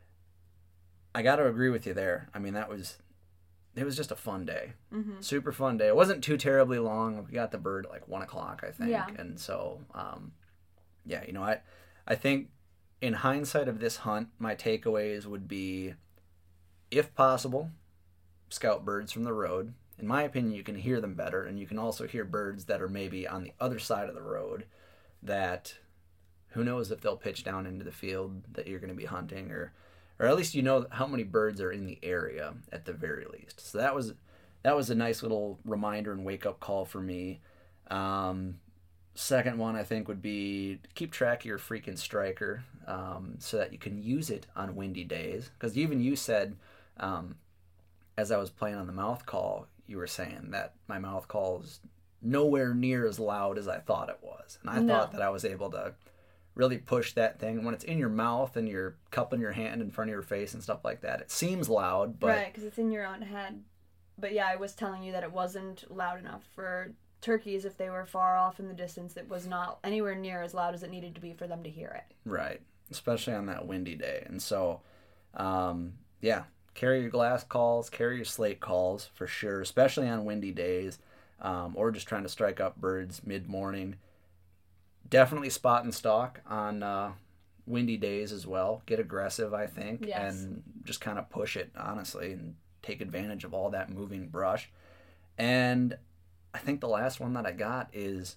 I got to agree with you there. I mean, that was it was just a fun day, mm-hmm. super fun day. It wasn't too terribly long. We got the bird at like one o'clock, I think, yeah. and so um, yeah, you know, I I think in hindsight of this hunt, my takeaways would be, if possible, scout birds from the road. In my opinion, you can hear them better, and you can also hear birds that are maybe on the other side of the road that who knows if they'll pitch down into the field that you're going to be hunting, or or at least you know how many birds are in the area at the very least. So that was that was a nice little reminder and wake-up call for me. Um, second one, I think, would be keep track of your freaking striker um, so that you can use it on windy days. Because even you said, um, as I was playing on the mouth call, you were saying that my mouth call is nowhere near as loud as I thought it was. And I no. thought that I was able to really push that thing. When it's in your mouth and you're cupping your hand in front of your face and stuff like that, it seems loud, but... Right, because it's in your own head. But yeah, I was telling you that it wasn't loud enough for turkeys. If they were far off in the distance, it was not anywhere near as loud as it needed to be for them to hear it. Right, especially on that windy day. And so, um, yeah, carry your glass calls, carry your slate calls for sure, especially on windy days, um, or just trying to strike up birds mid-morning. Definitely spot and stalk on uh, windy days as well. Get aggressive, I think, yes. and just kind of push it, honestly, and take advantage of all that moving brush. And I think the last one that I got is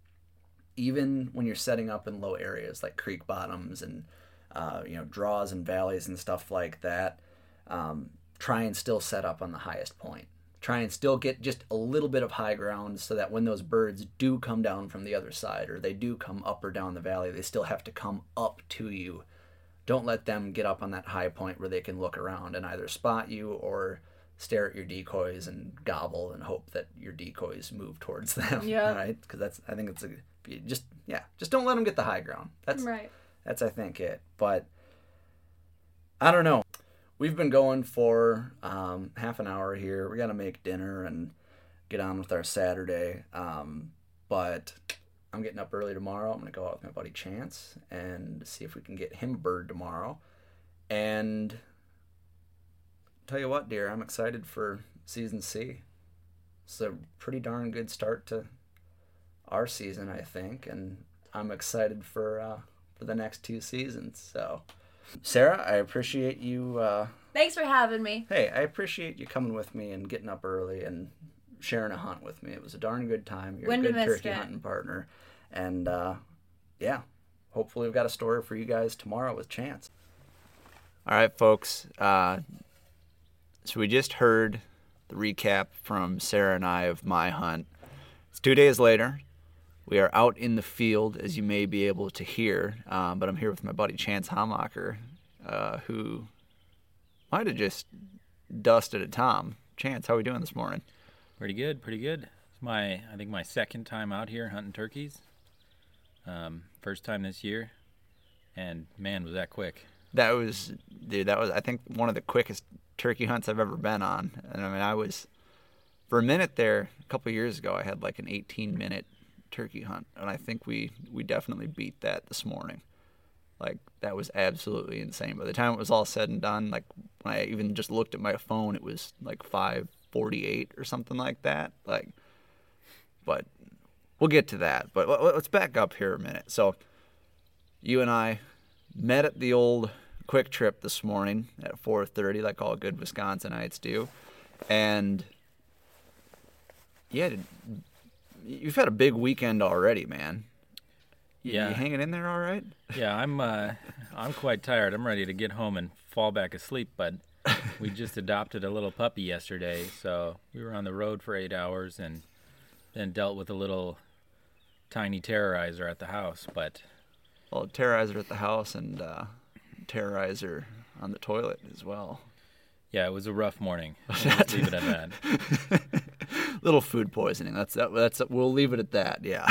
even when you're setting up in low areas like creek bottoms and uh, you know draws and valleys and stuff like that, um, try and still set up on the highest point. Try and still get just a little bit of high ground so that when those birds do come down from the other side or they do come up or down the valley, they still have to come up to you. Don't let them get up on that high point where they can look around and either spot you or stare at your decoys and gobble and hope that your decoys move towards them. Yeah. Right? Because that's, I think it's a, just, yeah, just don't let them get the high ground. That's, right. That's, I think, it. But I don't know. We've been going for um, half an hour here. We got to make dinner and get on with our Saturday. Um, but I'm getting up early tomorrow. I'm going to go out with my buddy Chance and see if we can get him a bird tomorrow. And tell you what, dear, I'm excited for Season C. It's a pretty darn good start to our season, I think. And I'm excited for uh, for the next two seasons. So... Sarah, I appreciate you. Uh, Thanks for having me. Hey, I appreciate you coming with me and getting up early and sharing a hunt with me. It was a darn good time. You're Wouldn't a good have missed turkey it. hunting partner. And, uh, yeah, hopefully we've got a story for you guys tomorrow with Chance. All right, folks. Uh, so we just heard the recap from Sarah and I of my hunt. It's two days later. We are out in the field, as you may be able to hear, um, but I'm here with my buddy Chance Hamacher, uh, who might have just dusted a Tom. Chance, how are we doing this morning? Pretty good, pretty good. It's my, I think my second time out here hunting turkeys. Um, first time this year, and man, was that quick. That was, dude, that was, I think, one of the quickest turkey hunts I've ever been on. And I mean, I was, for a minute there, a couple years ago, I had like an eighteen minute turkey hunt, and I think we we definitely beat that this morning. Like, that was absolutely insane. By the time it was all said and done, like, when I even just looked at my phone, it was like five forty-eight or something like that. Like, but we'll get to that. But let's back up here a minute. So you and I met at the old Quick Trip this morning at four thirty, like all good Wisconsinites do, and yeah, you've had a big weekend already, man. You, Yeah. you hanging in there all right? Yeah, I'm uh, I'm quite tired. I'm ready to get home and fall back asleep, but we just adopted a little puppy yesterday, so we were on the road for eight hours and then dealt with a little tiny terrorizer at the house. But Well, terrorizer at the house and uh, terrorizer on the toilet as well. yeah, it was a rough morning. We'll just leave it at that. Little food poisoning. That's that. That's we'll leave it at that. Yeah.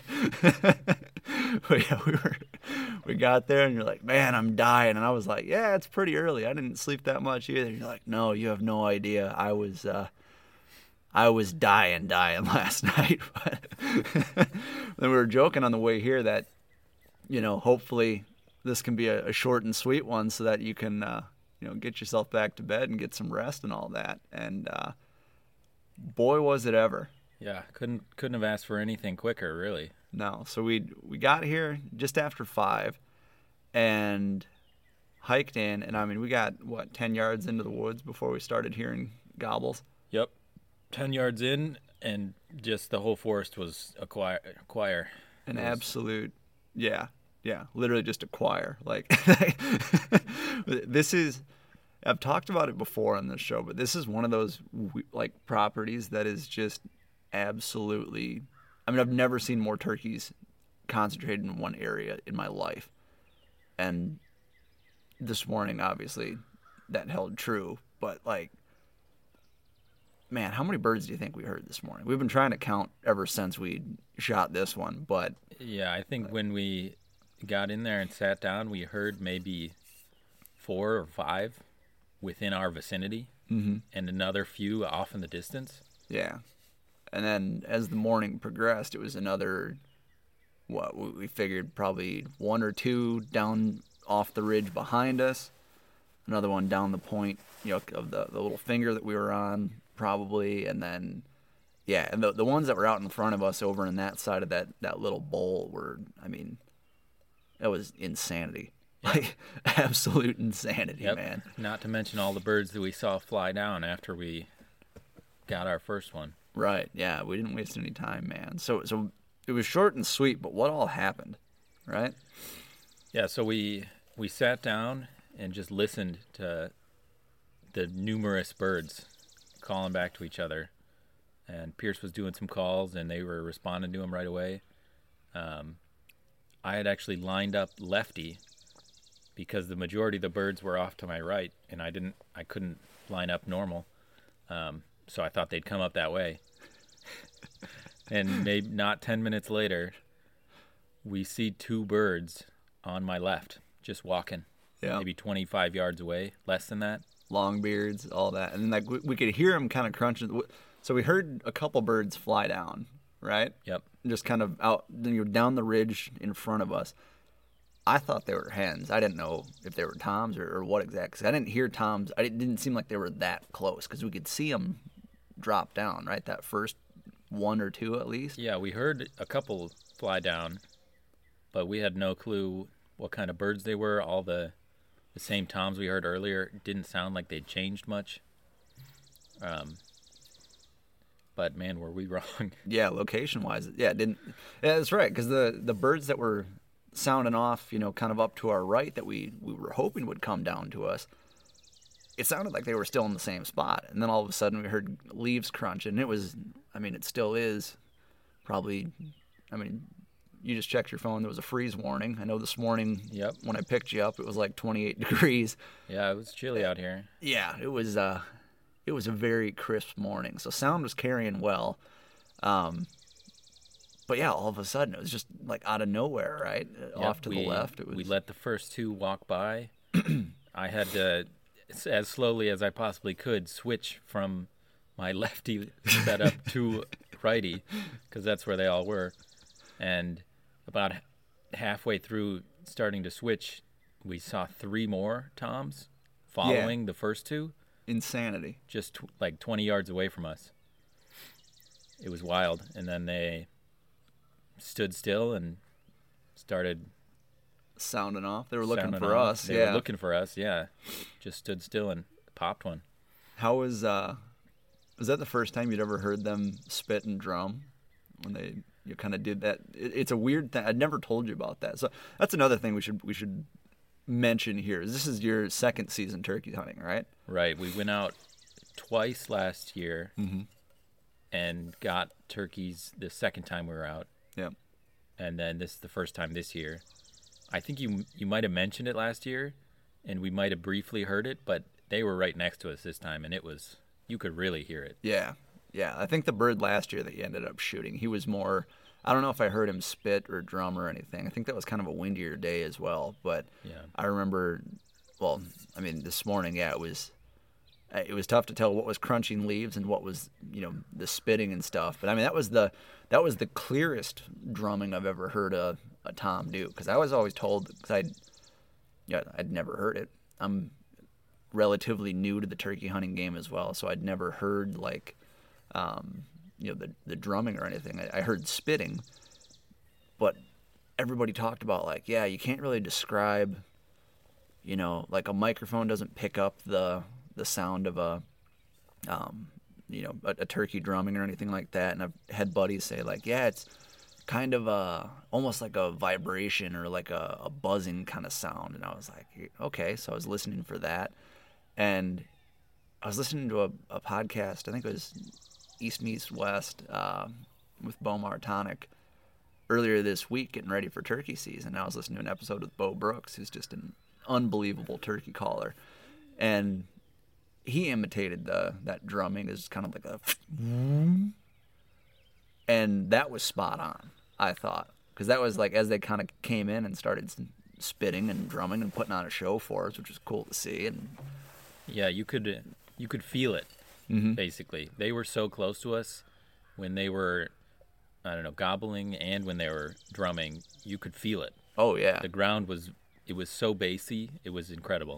But yeah, we were we got there and you're like, man, I'm dying, and I was like, yeah, it's pretty early. I didn't sleep that much either. You're like, no, you have no idea. I was uh, I was dying, dying last night. But then we were joking on the way here that, you know, hopefully this can be a, a short and sweet one so that you can uh, you know, get yourself back to bed and get some rest and all that. And uh, boy, was it ever. Yeah, couldn't couldn't have asked for anything quicker, really. No. So we we got here just after five and hiked in. And, I mean, we got, what, ten yards into the woods before we started hearing gobbles? Yep. ten yards in, and just the whole forest was a choir. A choir. An It was- absolute, yeah, yeah, literally just a choir. Like, this is, I've talked about it before on this show, but this is one of those, like, properties that is just absolutely, I mean, I've never seen more turkeys concentrated in one area in my life. And this morning, obviously, that held true, but, like, man, how many birds do you think we heard this morning? We've been trying to count ever since we shot this one, but Yeah, I think when we got in there and sat down, we heard maybe four or five within our vicinity, mm-hmm. and another few off in the distance. yeah. And then as the morning progressed, it was another, what, we we figured probably one or two down off the ridge behind us, another one down the point, you know, of the, the little finger that we were on, probably, and then, yeah, and the the ones that were out in front of us over in that side of that, that little bowl were, I mean, that was insanity. Like, absolute insanity, Yep. man. Not to mention all the birds that we saw fly down after we got our first one. Right, yeah, we didn't waste any time, man. So so it was short and sweet, but what all happened, right? Yeah, so we we sat down and just listened to the numerous birds calling back to each other. And Pierce was doing some calls, and they were responding to him right away. Um, I had actually lined up lefty because the majority of the birds were off to my right, and I didn't, I couldn't line up normal. Um, so I thought they'd come up that way. And maybe not ten minutes later, we see two birds on my left, just walking, Yeah. maybe twenty-five yards away, less than that. Long beards, all that. And then, like, we, we could hear them kind of crunching. So we heard a couple birds fly down, right? Yep. Just kind of out, you know, down the ridge in front of us. I thought they were hens. I didn't know if they were toms or, or what exactly. 'Cause I didn't hear toms. I didn't, didn't seem like they were that close because we could see them drop down, right? That first one or two at least. Yeah, we heard a couple fly down, but we had no clue what kind of birds they were. All the the same toms we heard earlier didn't sound like they'd changed much. Um, but man, were we wrong? Yeah, location wise, yeah, it didn't. Yeah, that's right. Because the the birds that were sounding off, you know, kind of up to our right that we we were hoping would come down to us, it sounded like they were still in the same spot. And then all of a sudden we heard leaves crunch, and it was, I mean, it still is probably, I mean, you just checked your phone, there was a freeze warning. I know this morning Yep. when I picked you up, it was like twenty-eight degrees. Yeah, it was chilly out here. Yeah, it was uh it was a very crisp morning. So sound was carrying well. Um But yeah, all of a sudden it was just like out of nowhere, right? Yep, Off to we, the left. It was We let the first two walk by. I had to, as slowly as I possibly could, switch from my lefty setup to righty, because that's where they all were. And about h- halfway through starting to switch, we saw three more toms following the first two, insanity. just tw- like twenty yards away from us. It was wild. And then they stood still and started Sounding off. They were looking sounding for off. us. They yeah. were looking for us, yeah. Just stood still and popped one. How was uh was that the first time you'd ever heard them spit and drum when they you kind of did that. It, it's a weird thing. I'd never told you about that. So that's another thing we should we should mention here. This is your second season turkey hunting, right? Right. We went out twice last year mm-hmm. and got turkeys the second time we were out. Yeah. And then this is the first time this year. I think you you might have mentioned it last year, and we might have briefly heard it, but they were right next to us this time, and it was, you could really hear it. Yeah. Yeah. I think the bird last year that you ended up shooting, he was more, I don't know if I heard him spit or drum or anything. I think that was kind of a windier day as well, but yeah. I remember, well, I mean, this morning, yeah, it was, it was tough to tell what was crunching leaves and what was, you know, the spitting and stuff. But I mean, that was the that was the clearest drumming I've ever heard a, a tom do. Because I was always told, because I'd, yeah, I'd never heard it. I'm relatively new to the turkey hunting game as well, so I'd never heard like, um, you know, the the drumming or anything. I, I heard spitting, but everybody talked about like, yeah, you can't really describe, you know, like a microphone doesn't pick up the the sound of a, um, you know, a, a turkey drumming or anything like that. And I've had buddies say like, yeah, it's kind of a, almost like a vibration or like a, a buzzing kind of sound. And I was like, okay. So I was listening for that. And I was listening to a, a podcast, I think it was East Meets West, uh, with Bo Martonic earlier this week, getting ready for turkey season. I was listening to an episode with Bo Brooks, who's just an unbelievable turkey caller. And he imitated the that drumming as kind of like a, and that was spot on, I thought, because that was like as they kind of came in and started spitting and drumming and putting on a show for us, which was cool to see. And yeah, you could you could feel it. mm-hmm. Basically, they were so close to us when they were, I don't know, gobbling and when they were drumming. You could feel it. Oh yeah, the ground was it was so bassy. It was incredible.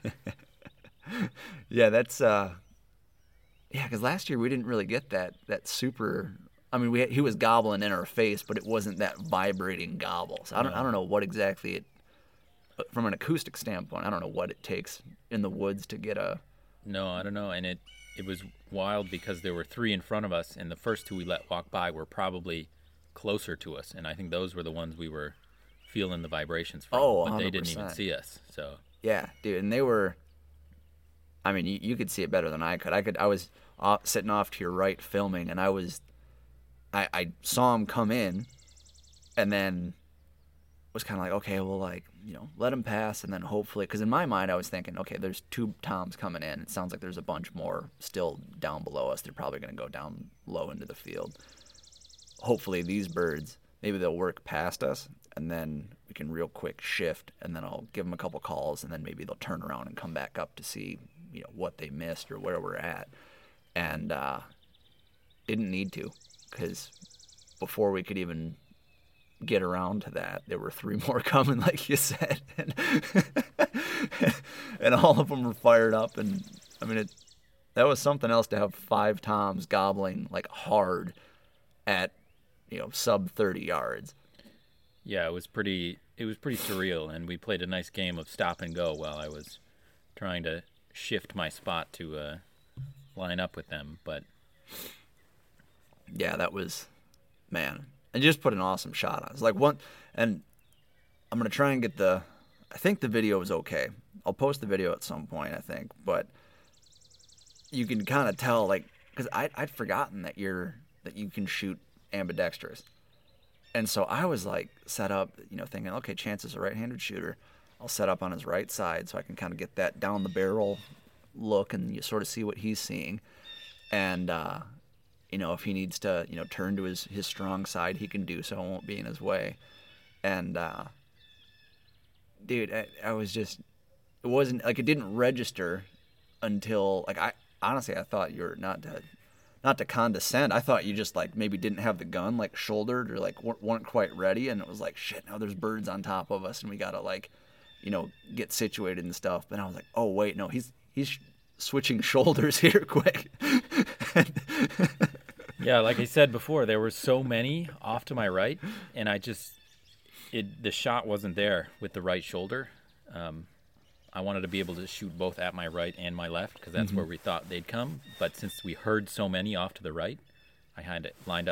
Yeah, that's uh, yeah. Because last year we didn't really get that that super. I mean, we had, he was gobbling in our face, but it wasn't that vibrating gobble. So I don't No. I don't know what exactly it. From an acoustic standpoint, I don't know what it takes in the woods to get a. No, I don't know, and it it was wild because there were three in front of us, and the first two we let walk by were probably closer to us, and I think those were the ones we were feeling the vibrations from. Oh, but they didn't even one hundred percent. see us. So Yeah, dude, and they were. I mean, you, you could see it better than I could. I could. I was off, sitting off to your right filming, and I was, I, I saw him come in, and then was kind of like, okay, well, like, you know, let him pass, and then hopefully, because in my mind I was thinking, okay, there's two toms coming in. It sounds like there's a bunch more still down below us. They're probably going to go down low into the field. Hopefully, these birds, maybe they'll work past us, and then we can real quick shift, and then I'll give them a couple calls, and then maybe they'll turn around and come back up to see, you know, what they missed or where we're at. And uh, didn't need to, because before we could even get around to that, there were three more coming, like you said, and, and all of them were fired up. And I mean, it that was something else to have five toms gobbling like hard at, you know, sub thirty yards. yeah, it was pretty it was pretty surreal, and we played a nice game of stop and go while I was trying to shift my spot to uh, line up with them. But yeah, that was, man, and you just put an awesome shot on. It's like one, and I'm gonna try and get the. I think the video is okay. I'll post the video at some point, I think, but you can kind of tell, like, because I I'd forgotten that you're that you can shoot ambidextrous, and so I was like set up, you know, thinking, okay, Chance is a right-handed shooter. I'll set up on his right side so I can kind of get that down the barrel look, and you sort of see what he's seeing, and uh, you know, if he needs to, you know, turn to his his strong side, he can do so. It won't be in his way, and. uh Dude, I, I was just, it wasn't, like, it didn't register until, like, I, honestly, I thought you were, not to, not to condescend, I thought you just, like, maybe didn't have the gun, like, shouldered or, like, weren't quite ready, and it was like, shit, now there's birds on top of us, and we gotta, like, you know, get situated and stuff, but I was like, oh, wait, no, he's, he's switching shoulders here quick. yeah, like I said before, there were so many off to my right, and I just... It, the shot wasn't there with the right shoulder. Um, I wanted to be able to shoot both at my right and my left because that's mm-hmm. where we thought they'd come. But since we heard so many off to the right, I had it lined up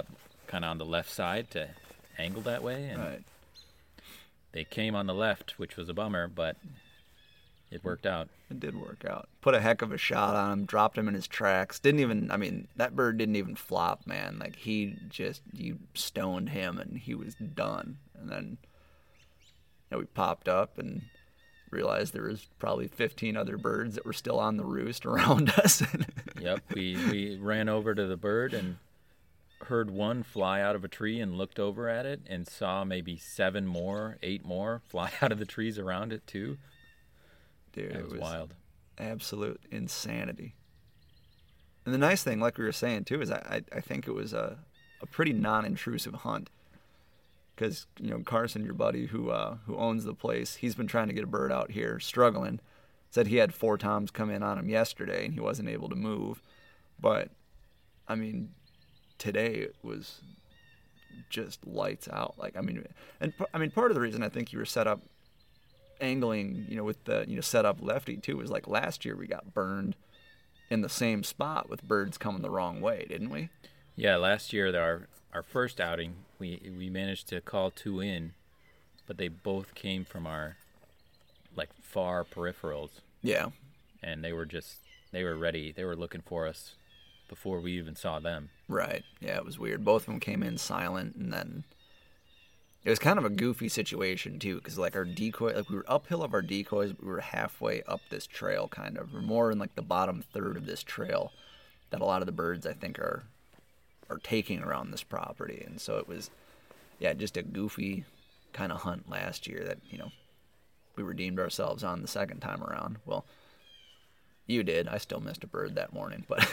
kind of on the left side to angle that way, and Right. they came on the left, which was a bummer, but it worked out. It did work out. Put a heck of a shot on him, dropped him in his tracks. Didn't even, I mean, that bird didn't even flop, man. Like, he just, you stoned him and he was done. And then, you know, we popped up and realized there was probably fifteen other birds that were still on the roost around us. Yep, we, we ran over to the bird and heard one fly out of a tree and looked over at it and saw maybe seven more, eight more fly out of the trees around it too. Dude, It was, it was wild. absolute insanity. And the nice thing, like we were saying too, is I, I, I think it was a, a pretty non-intrusive hunt. Because, you know, Carson, your buddy who uh, who owns the place, he's been trying to get a bird out here, struggling. Said he had four toms come in on him yesterday and he wasn't able to move. But, I mean, today it was just lights out. Like, I mean, and I mean, part of the reason I think you were set up angling, you know, with the, you know, set up lefty too, was like last year we got burned in the same spot with birds coming the wrong way, didn't we? Yeah, last year, our our first outing, we we managed to call two in, but they both came from our, like, far peripherals. Yeah. And they were just, they were ready. They were looking for us before we even saw them. Right. Yeah, it was weird. Both of them came in silent, and then it was kind of a goofy situation too, because like our decoy, like we were uphill of our decoys, but we were halfway up this trail, kind of. We're more in like the bottom third of this trail that a lot of the birds I think are are taking around this property, and so it was, yeah, just a goofy kind of hunt last year that, you know, we redeemed ourselves on the second time around. Well, you did. I still missed a bird that morning, but,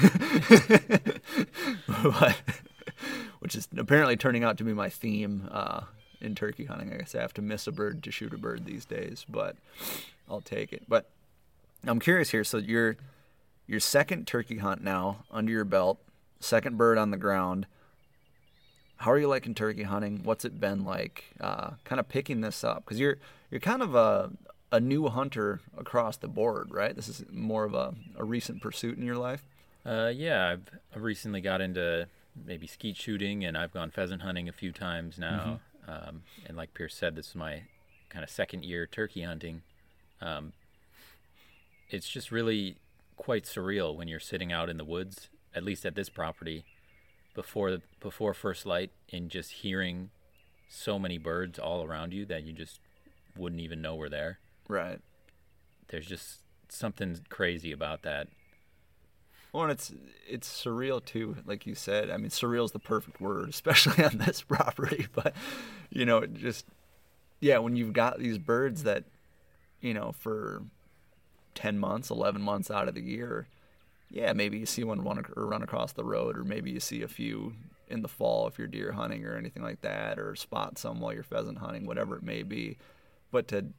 but which is apparently turning out to be my theme uh, in turkey hunting. I guess I have to miss a bird to shoot a bird these days, but I'll take it. But I'm curious here. So your your second turkey hunt now under your belt, second bird on the ground. How are you liking turkey hunting? What's it been like? Uh, kind of picking this up, because you're you're kind of a a new hunter across the board, right? This is more of a, a recent pursuit in your life. Uh, yeah, I've, I've recently got into maybe skeet shooting, and I've gone pheasant hunting a few times now. Mm-hmm. Um, and like Pierce said, this is my kind of second year turkey hunting. Um, it's just really quite surreal when you're sitting out in the woods, at least at this property, before before first light, and just hearing so many birds all around you that you just wouldn't even know were there. Right. There's just something crazy about that. Well, and it's it's surreal too, like you said. I mean, surreal is the perfect word, especially on this property. But, you know, it just, yeah, when you've got these birds that, you know, for ten months, eleven months out of the year, yeah, maybe you see one run, or run across the road, or maybe you see a few in the fall if you're deer hunting or anything like that, or spot some while you're pheasant hunting, whatever it may be. But to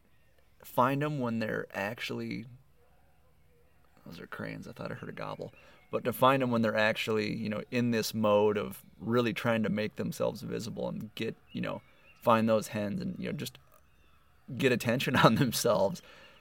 find them when they're actually, those are cranes, I thought I heard a gobble, but to find them when they're actually, you know, in this mode of really trying to make themselves visible and get, you know, find those hens and, you know, just get attention on themselves,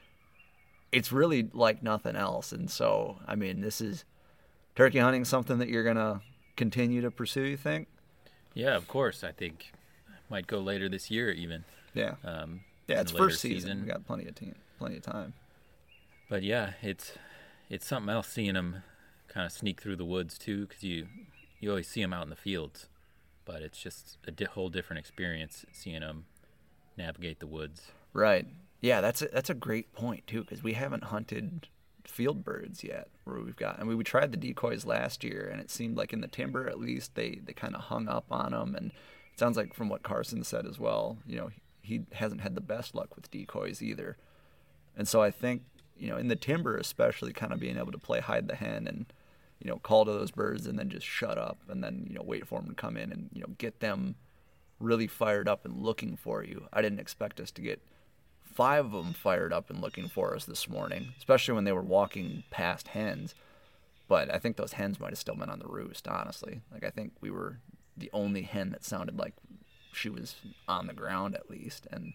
it's really like nothing else. And so, I mean, this is turkey hunting, something that you're going to continue to pursue, you think? Yeah, of course. I think I might go later this year even. Yeah. Um, yeah, in it's the later first season. season. We got plenty of team, plenty of time. But yeah, it's it's something else seeing them kind of sneak through the woods too, because you you always see them out in the fields, but it's just a di- whole different experience seeing them navigate the woods. Right. Yeah, that's a, that's a great point too, because we haven't hunted field birds yet. Where we've got, I mean, we tried the decoys last year, and it seemed like in the timber at least they they kind of hung up on them, and it sounds like from what Carson said as well, you know, he hasn't had the best luck with decoys either. And so I think, you know, in the timber especially, kind of being able to play hide the hen and, you know, call to those birds and then just shut up and then, you know, wait for them to come in and, you know, get them really fired up and looking for you. I didn't expect us to get five of them fired up and looking for us this morning, especially when they were walking past hens. But I think those hens might have still been on the roost, honestly. Like, I think we were the only hen that sounded like she was on the ground at least, and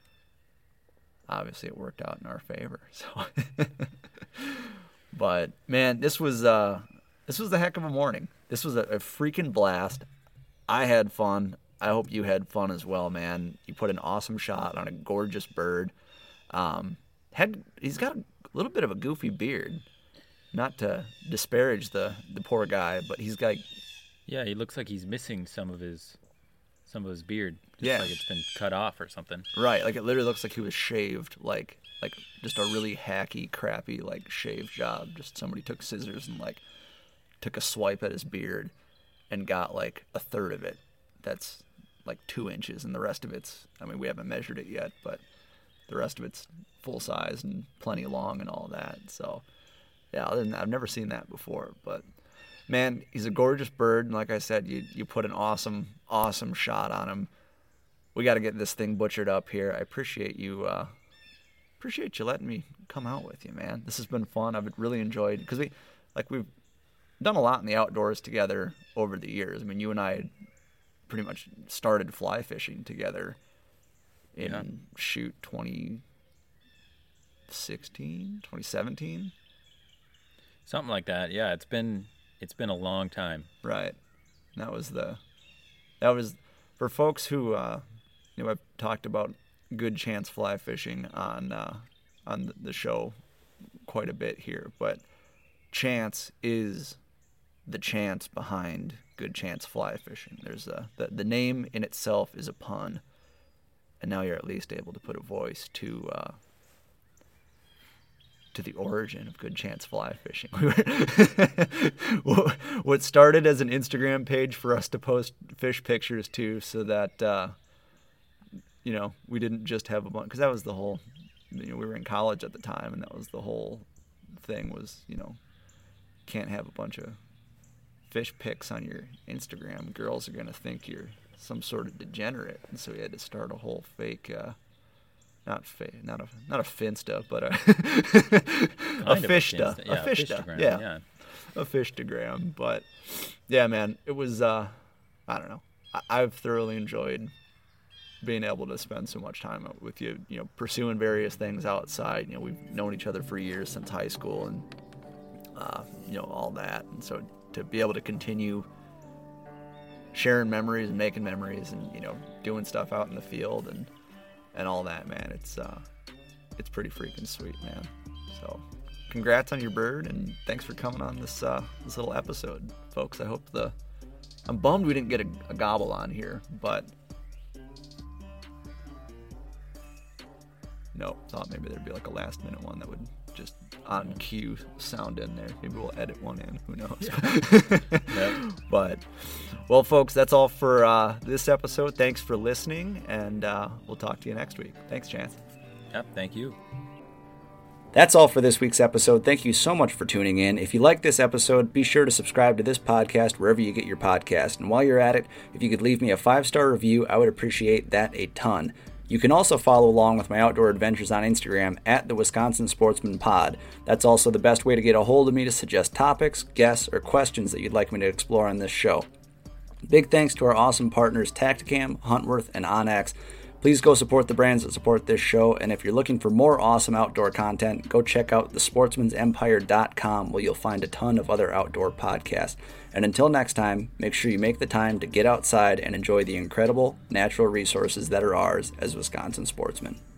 obviously it worked out in our favor. So, but man, this was uh, this was a heck of a morning. This was a, a freaking blast. I had fun. I hope you had fun as well, man. You put an awesome shot on a gorgeous bird. Um, had he's got a little bit of a goofy beard. Not to disparage the, the poor guy, but he's got. Yeah, he looks like he's missing some of his some of his beard. Just Yeah. like it's been cut off or something. Right, like it literally looks like he was shaved, like like just a really hacky, crappy like shave job. Just somebody took scissors and like took a swipe at his beard and got like a third of it. That's like two inches, and the rest of it's, I mean, we haven't measured it yet, but the rest of it's full size and plenty long and all that. So, yeah, other than that, I've never seen that before. But, man, he's a gorgeous bird, and like I said, you, you put an awesome, awesome shot on him. We got to get this thing butchered up here. I appreciate you, uh, appreciate you letting me come out with you, man. This has been fun. I've really enjoyed, because we, like, we've done a lot in the outdoors together over the years. I mean, you and I had pretty much started fly fishing together in Yeah. shoot twenty sixteen, twenty seventeen. Something like that. Yeah, it's been it's been a long time. Right. And that was the that was for folks who uh you know, I've talked about Good Chance fly fishing on uh on the show quite a bit here, but Chance is the chance behind Good Chance fly fishing. There's a the, the name in itself is a pun, and now you're at least able to put a voice to uh, to the origin of Good Chance fly fishing. What started as an Instagram page for us to post fish pictures to, so that uh, you know, we didn't just have a bunch, because that was the whole. You know, we were in college at the time, and that was the whole thing. Was, you know, can't have a bunch of fish pics on your Instagram. Girls are going to think you're some sort of degenerate. And so we had to start a whole fake, uh, not fake, not a, not a Finsta, but a, a Kind of a Fishta, Finsta. a Yeah, Fishta, Fishtagram, yeah, yeah. a Fishtagram. But yeah, man, it was, uh, I don't know. I, I've thoroughly enjoyed being able to spend so much time with you, you know, pursuing various things outside. You know, we've known each other for years, since high school, and, uh, you know, all that. And so to be able to continue sharing memories and making memories and, you know, doing stuff out in the field and, and all that, man, it's, uh, it's pretty freaking sweet, man. So congrats on your bird, and thanks for coming on this, uh, this little episode, folks. I hope the, I'm bummed we didn't get a, a gobble on here, but no, thought maybe there'd be like a last minute one that would just on cue sound in there. Maybe we'll edit one in. Who knows? Yep. But, well, folks, that's all for uh, this episode. Thanks for listening, and uh, we'll talk to you next week. Thanks, Chance. Yep, thank you. That's all for this week's episode. Thank you so much for tuning in. If you like this episode, be sure to subscribe to this podcast wherever you get your podcast. And while you're at it, if you could leave me a five-star review, I would appreciate that a ton. You can also follow along with my outdoor adventures on Instagram at the Wisconsin Sportsman Pod. That's also the best way to get a hold of me to suggest topics, guests, or questions that you'd like me to explore on this show. Big thanks to our awesome partners Tactacam, Huntworth, and Onyx. Please go support the brands that support this show, and if you're looking for more awesome outdoor content, go check out the sportsmans empire dot com, where you'll find a ton of other outdoor podcasts. And until next time, make sure you make the time to get outside and enjoy the incredible natural resources that are ours as Wisconsin sportsmen.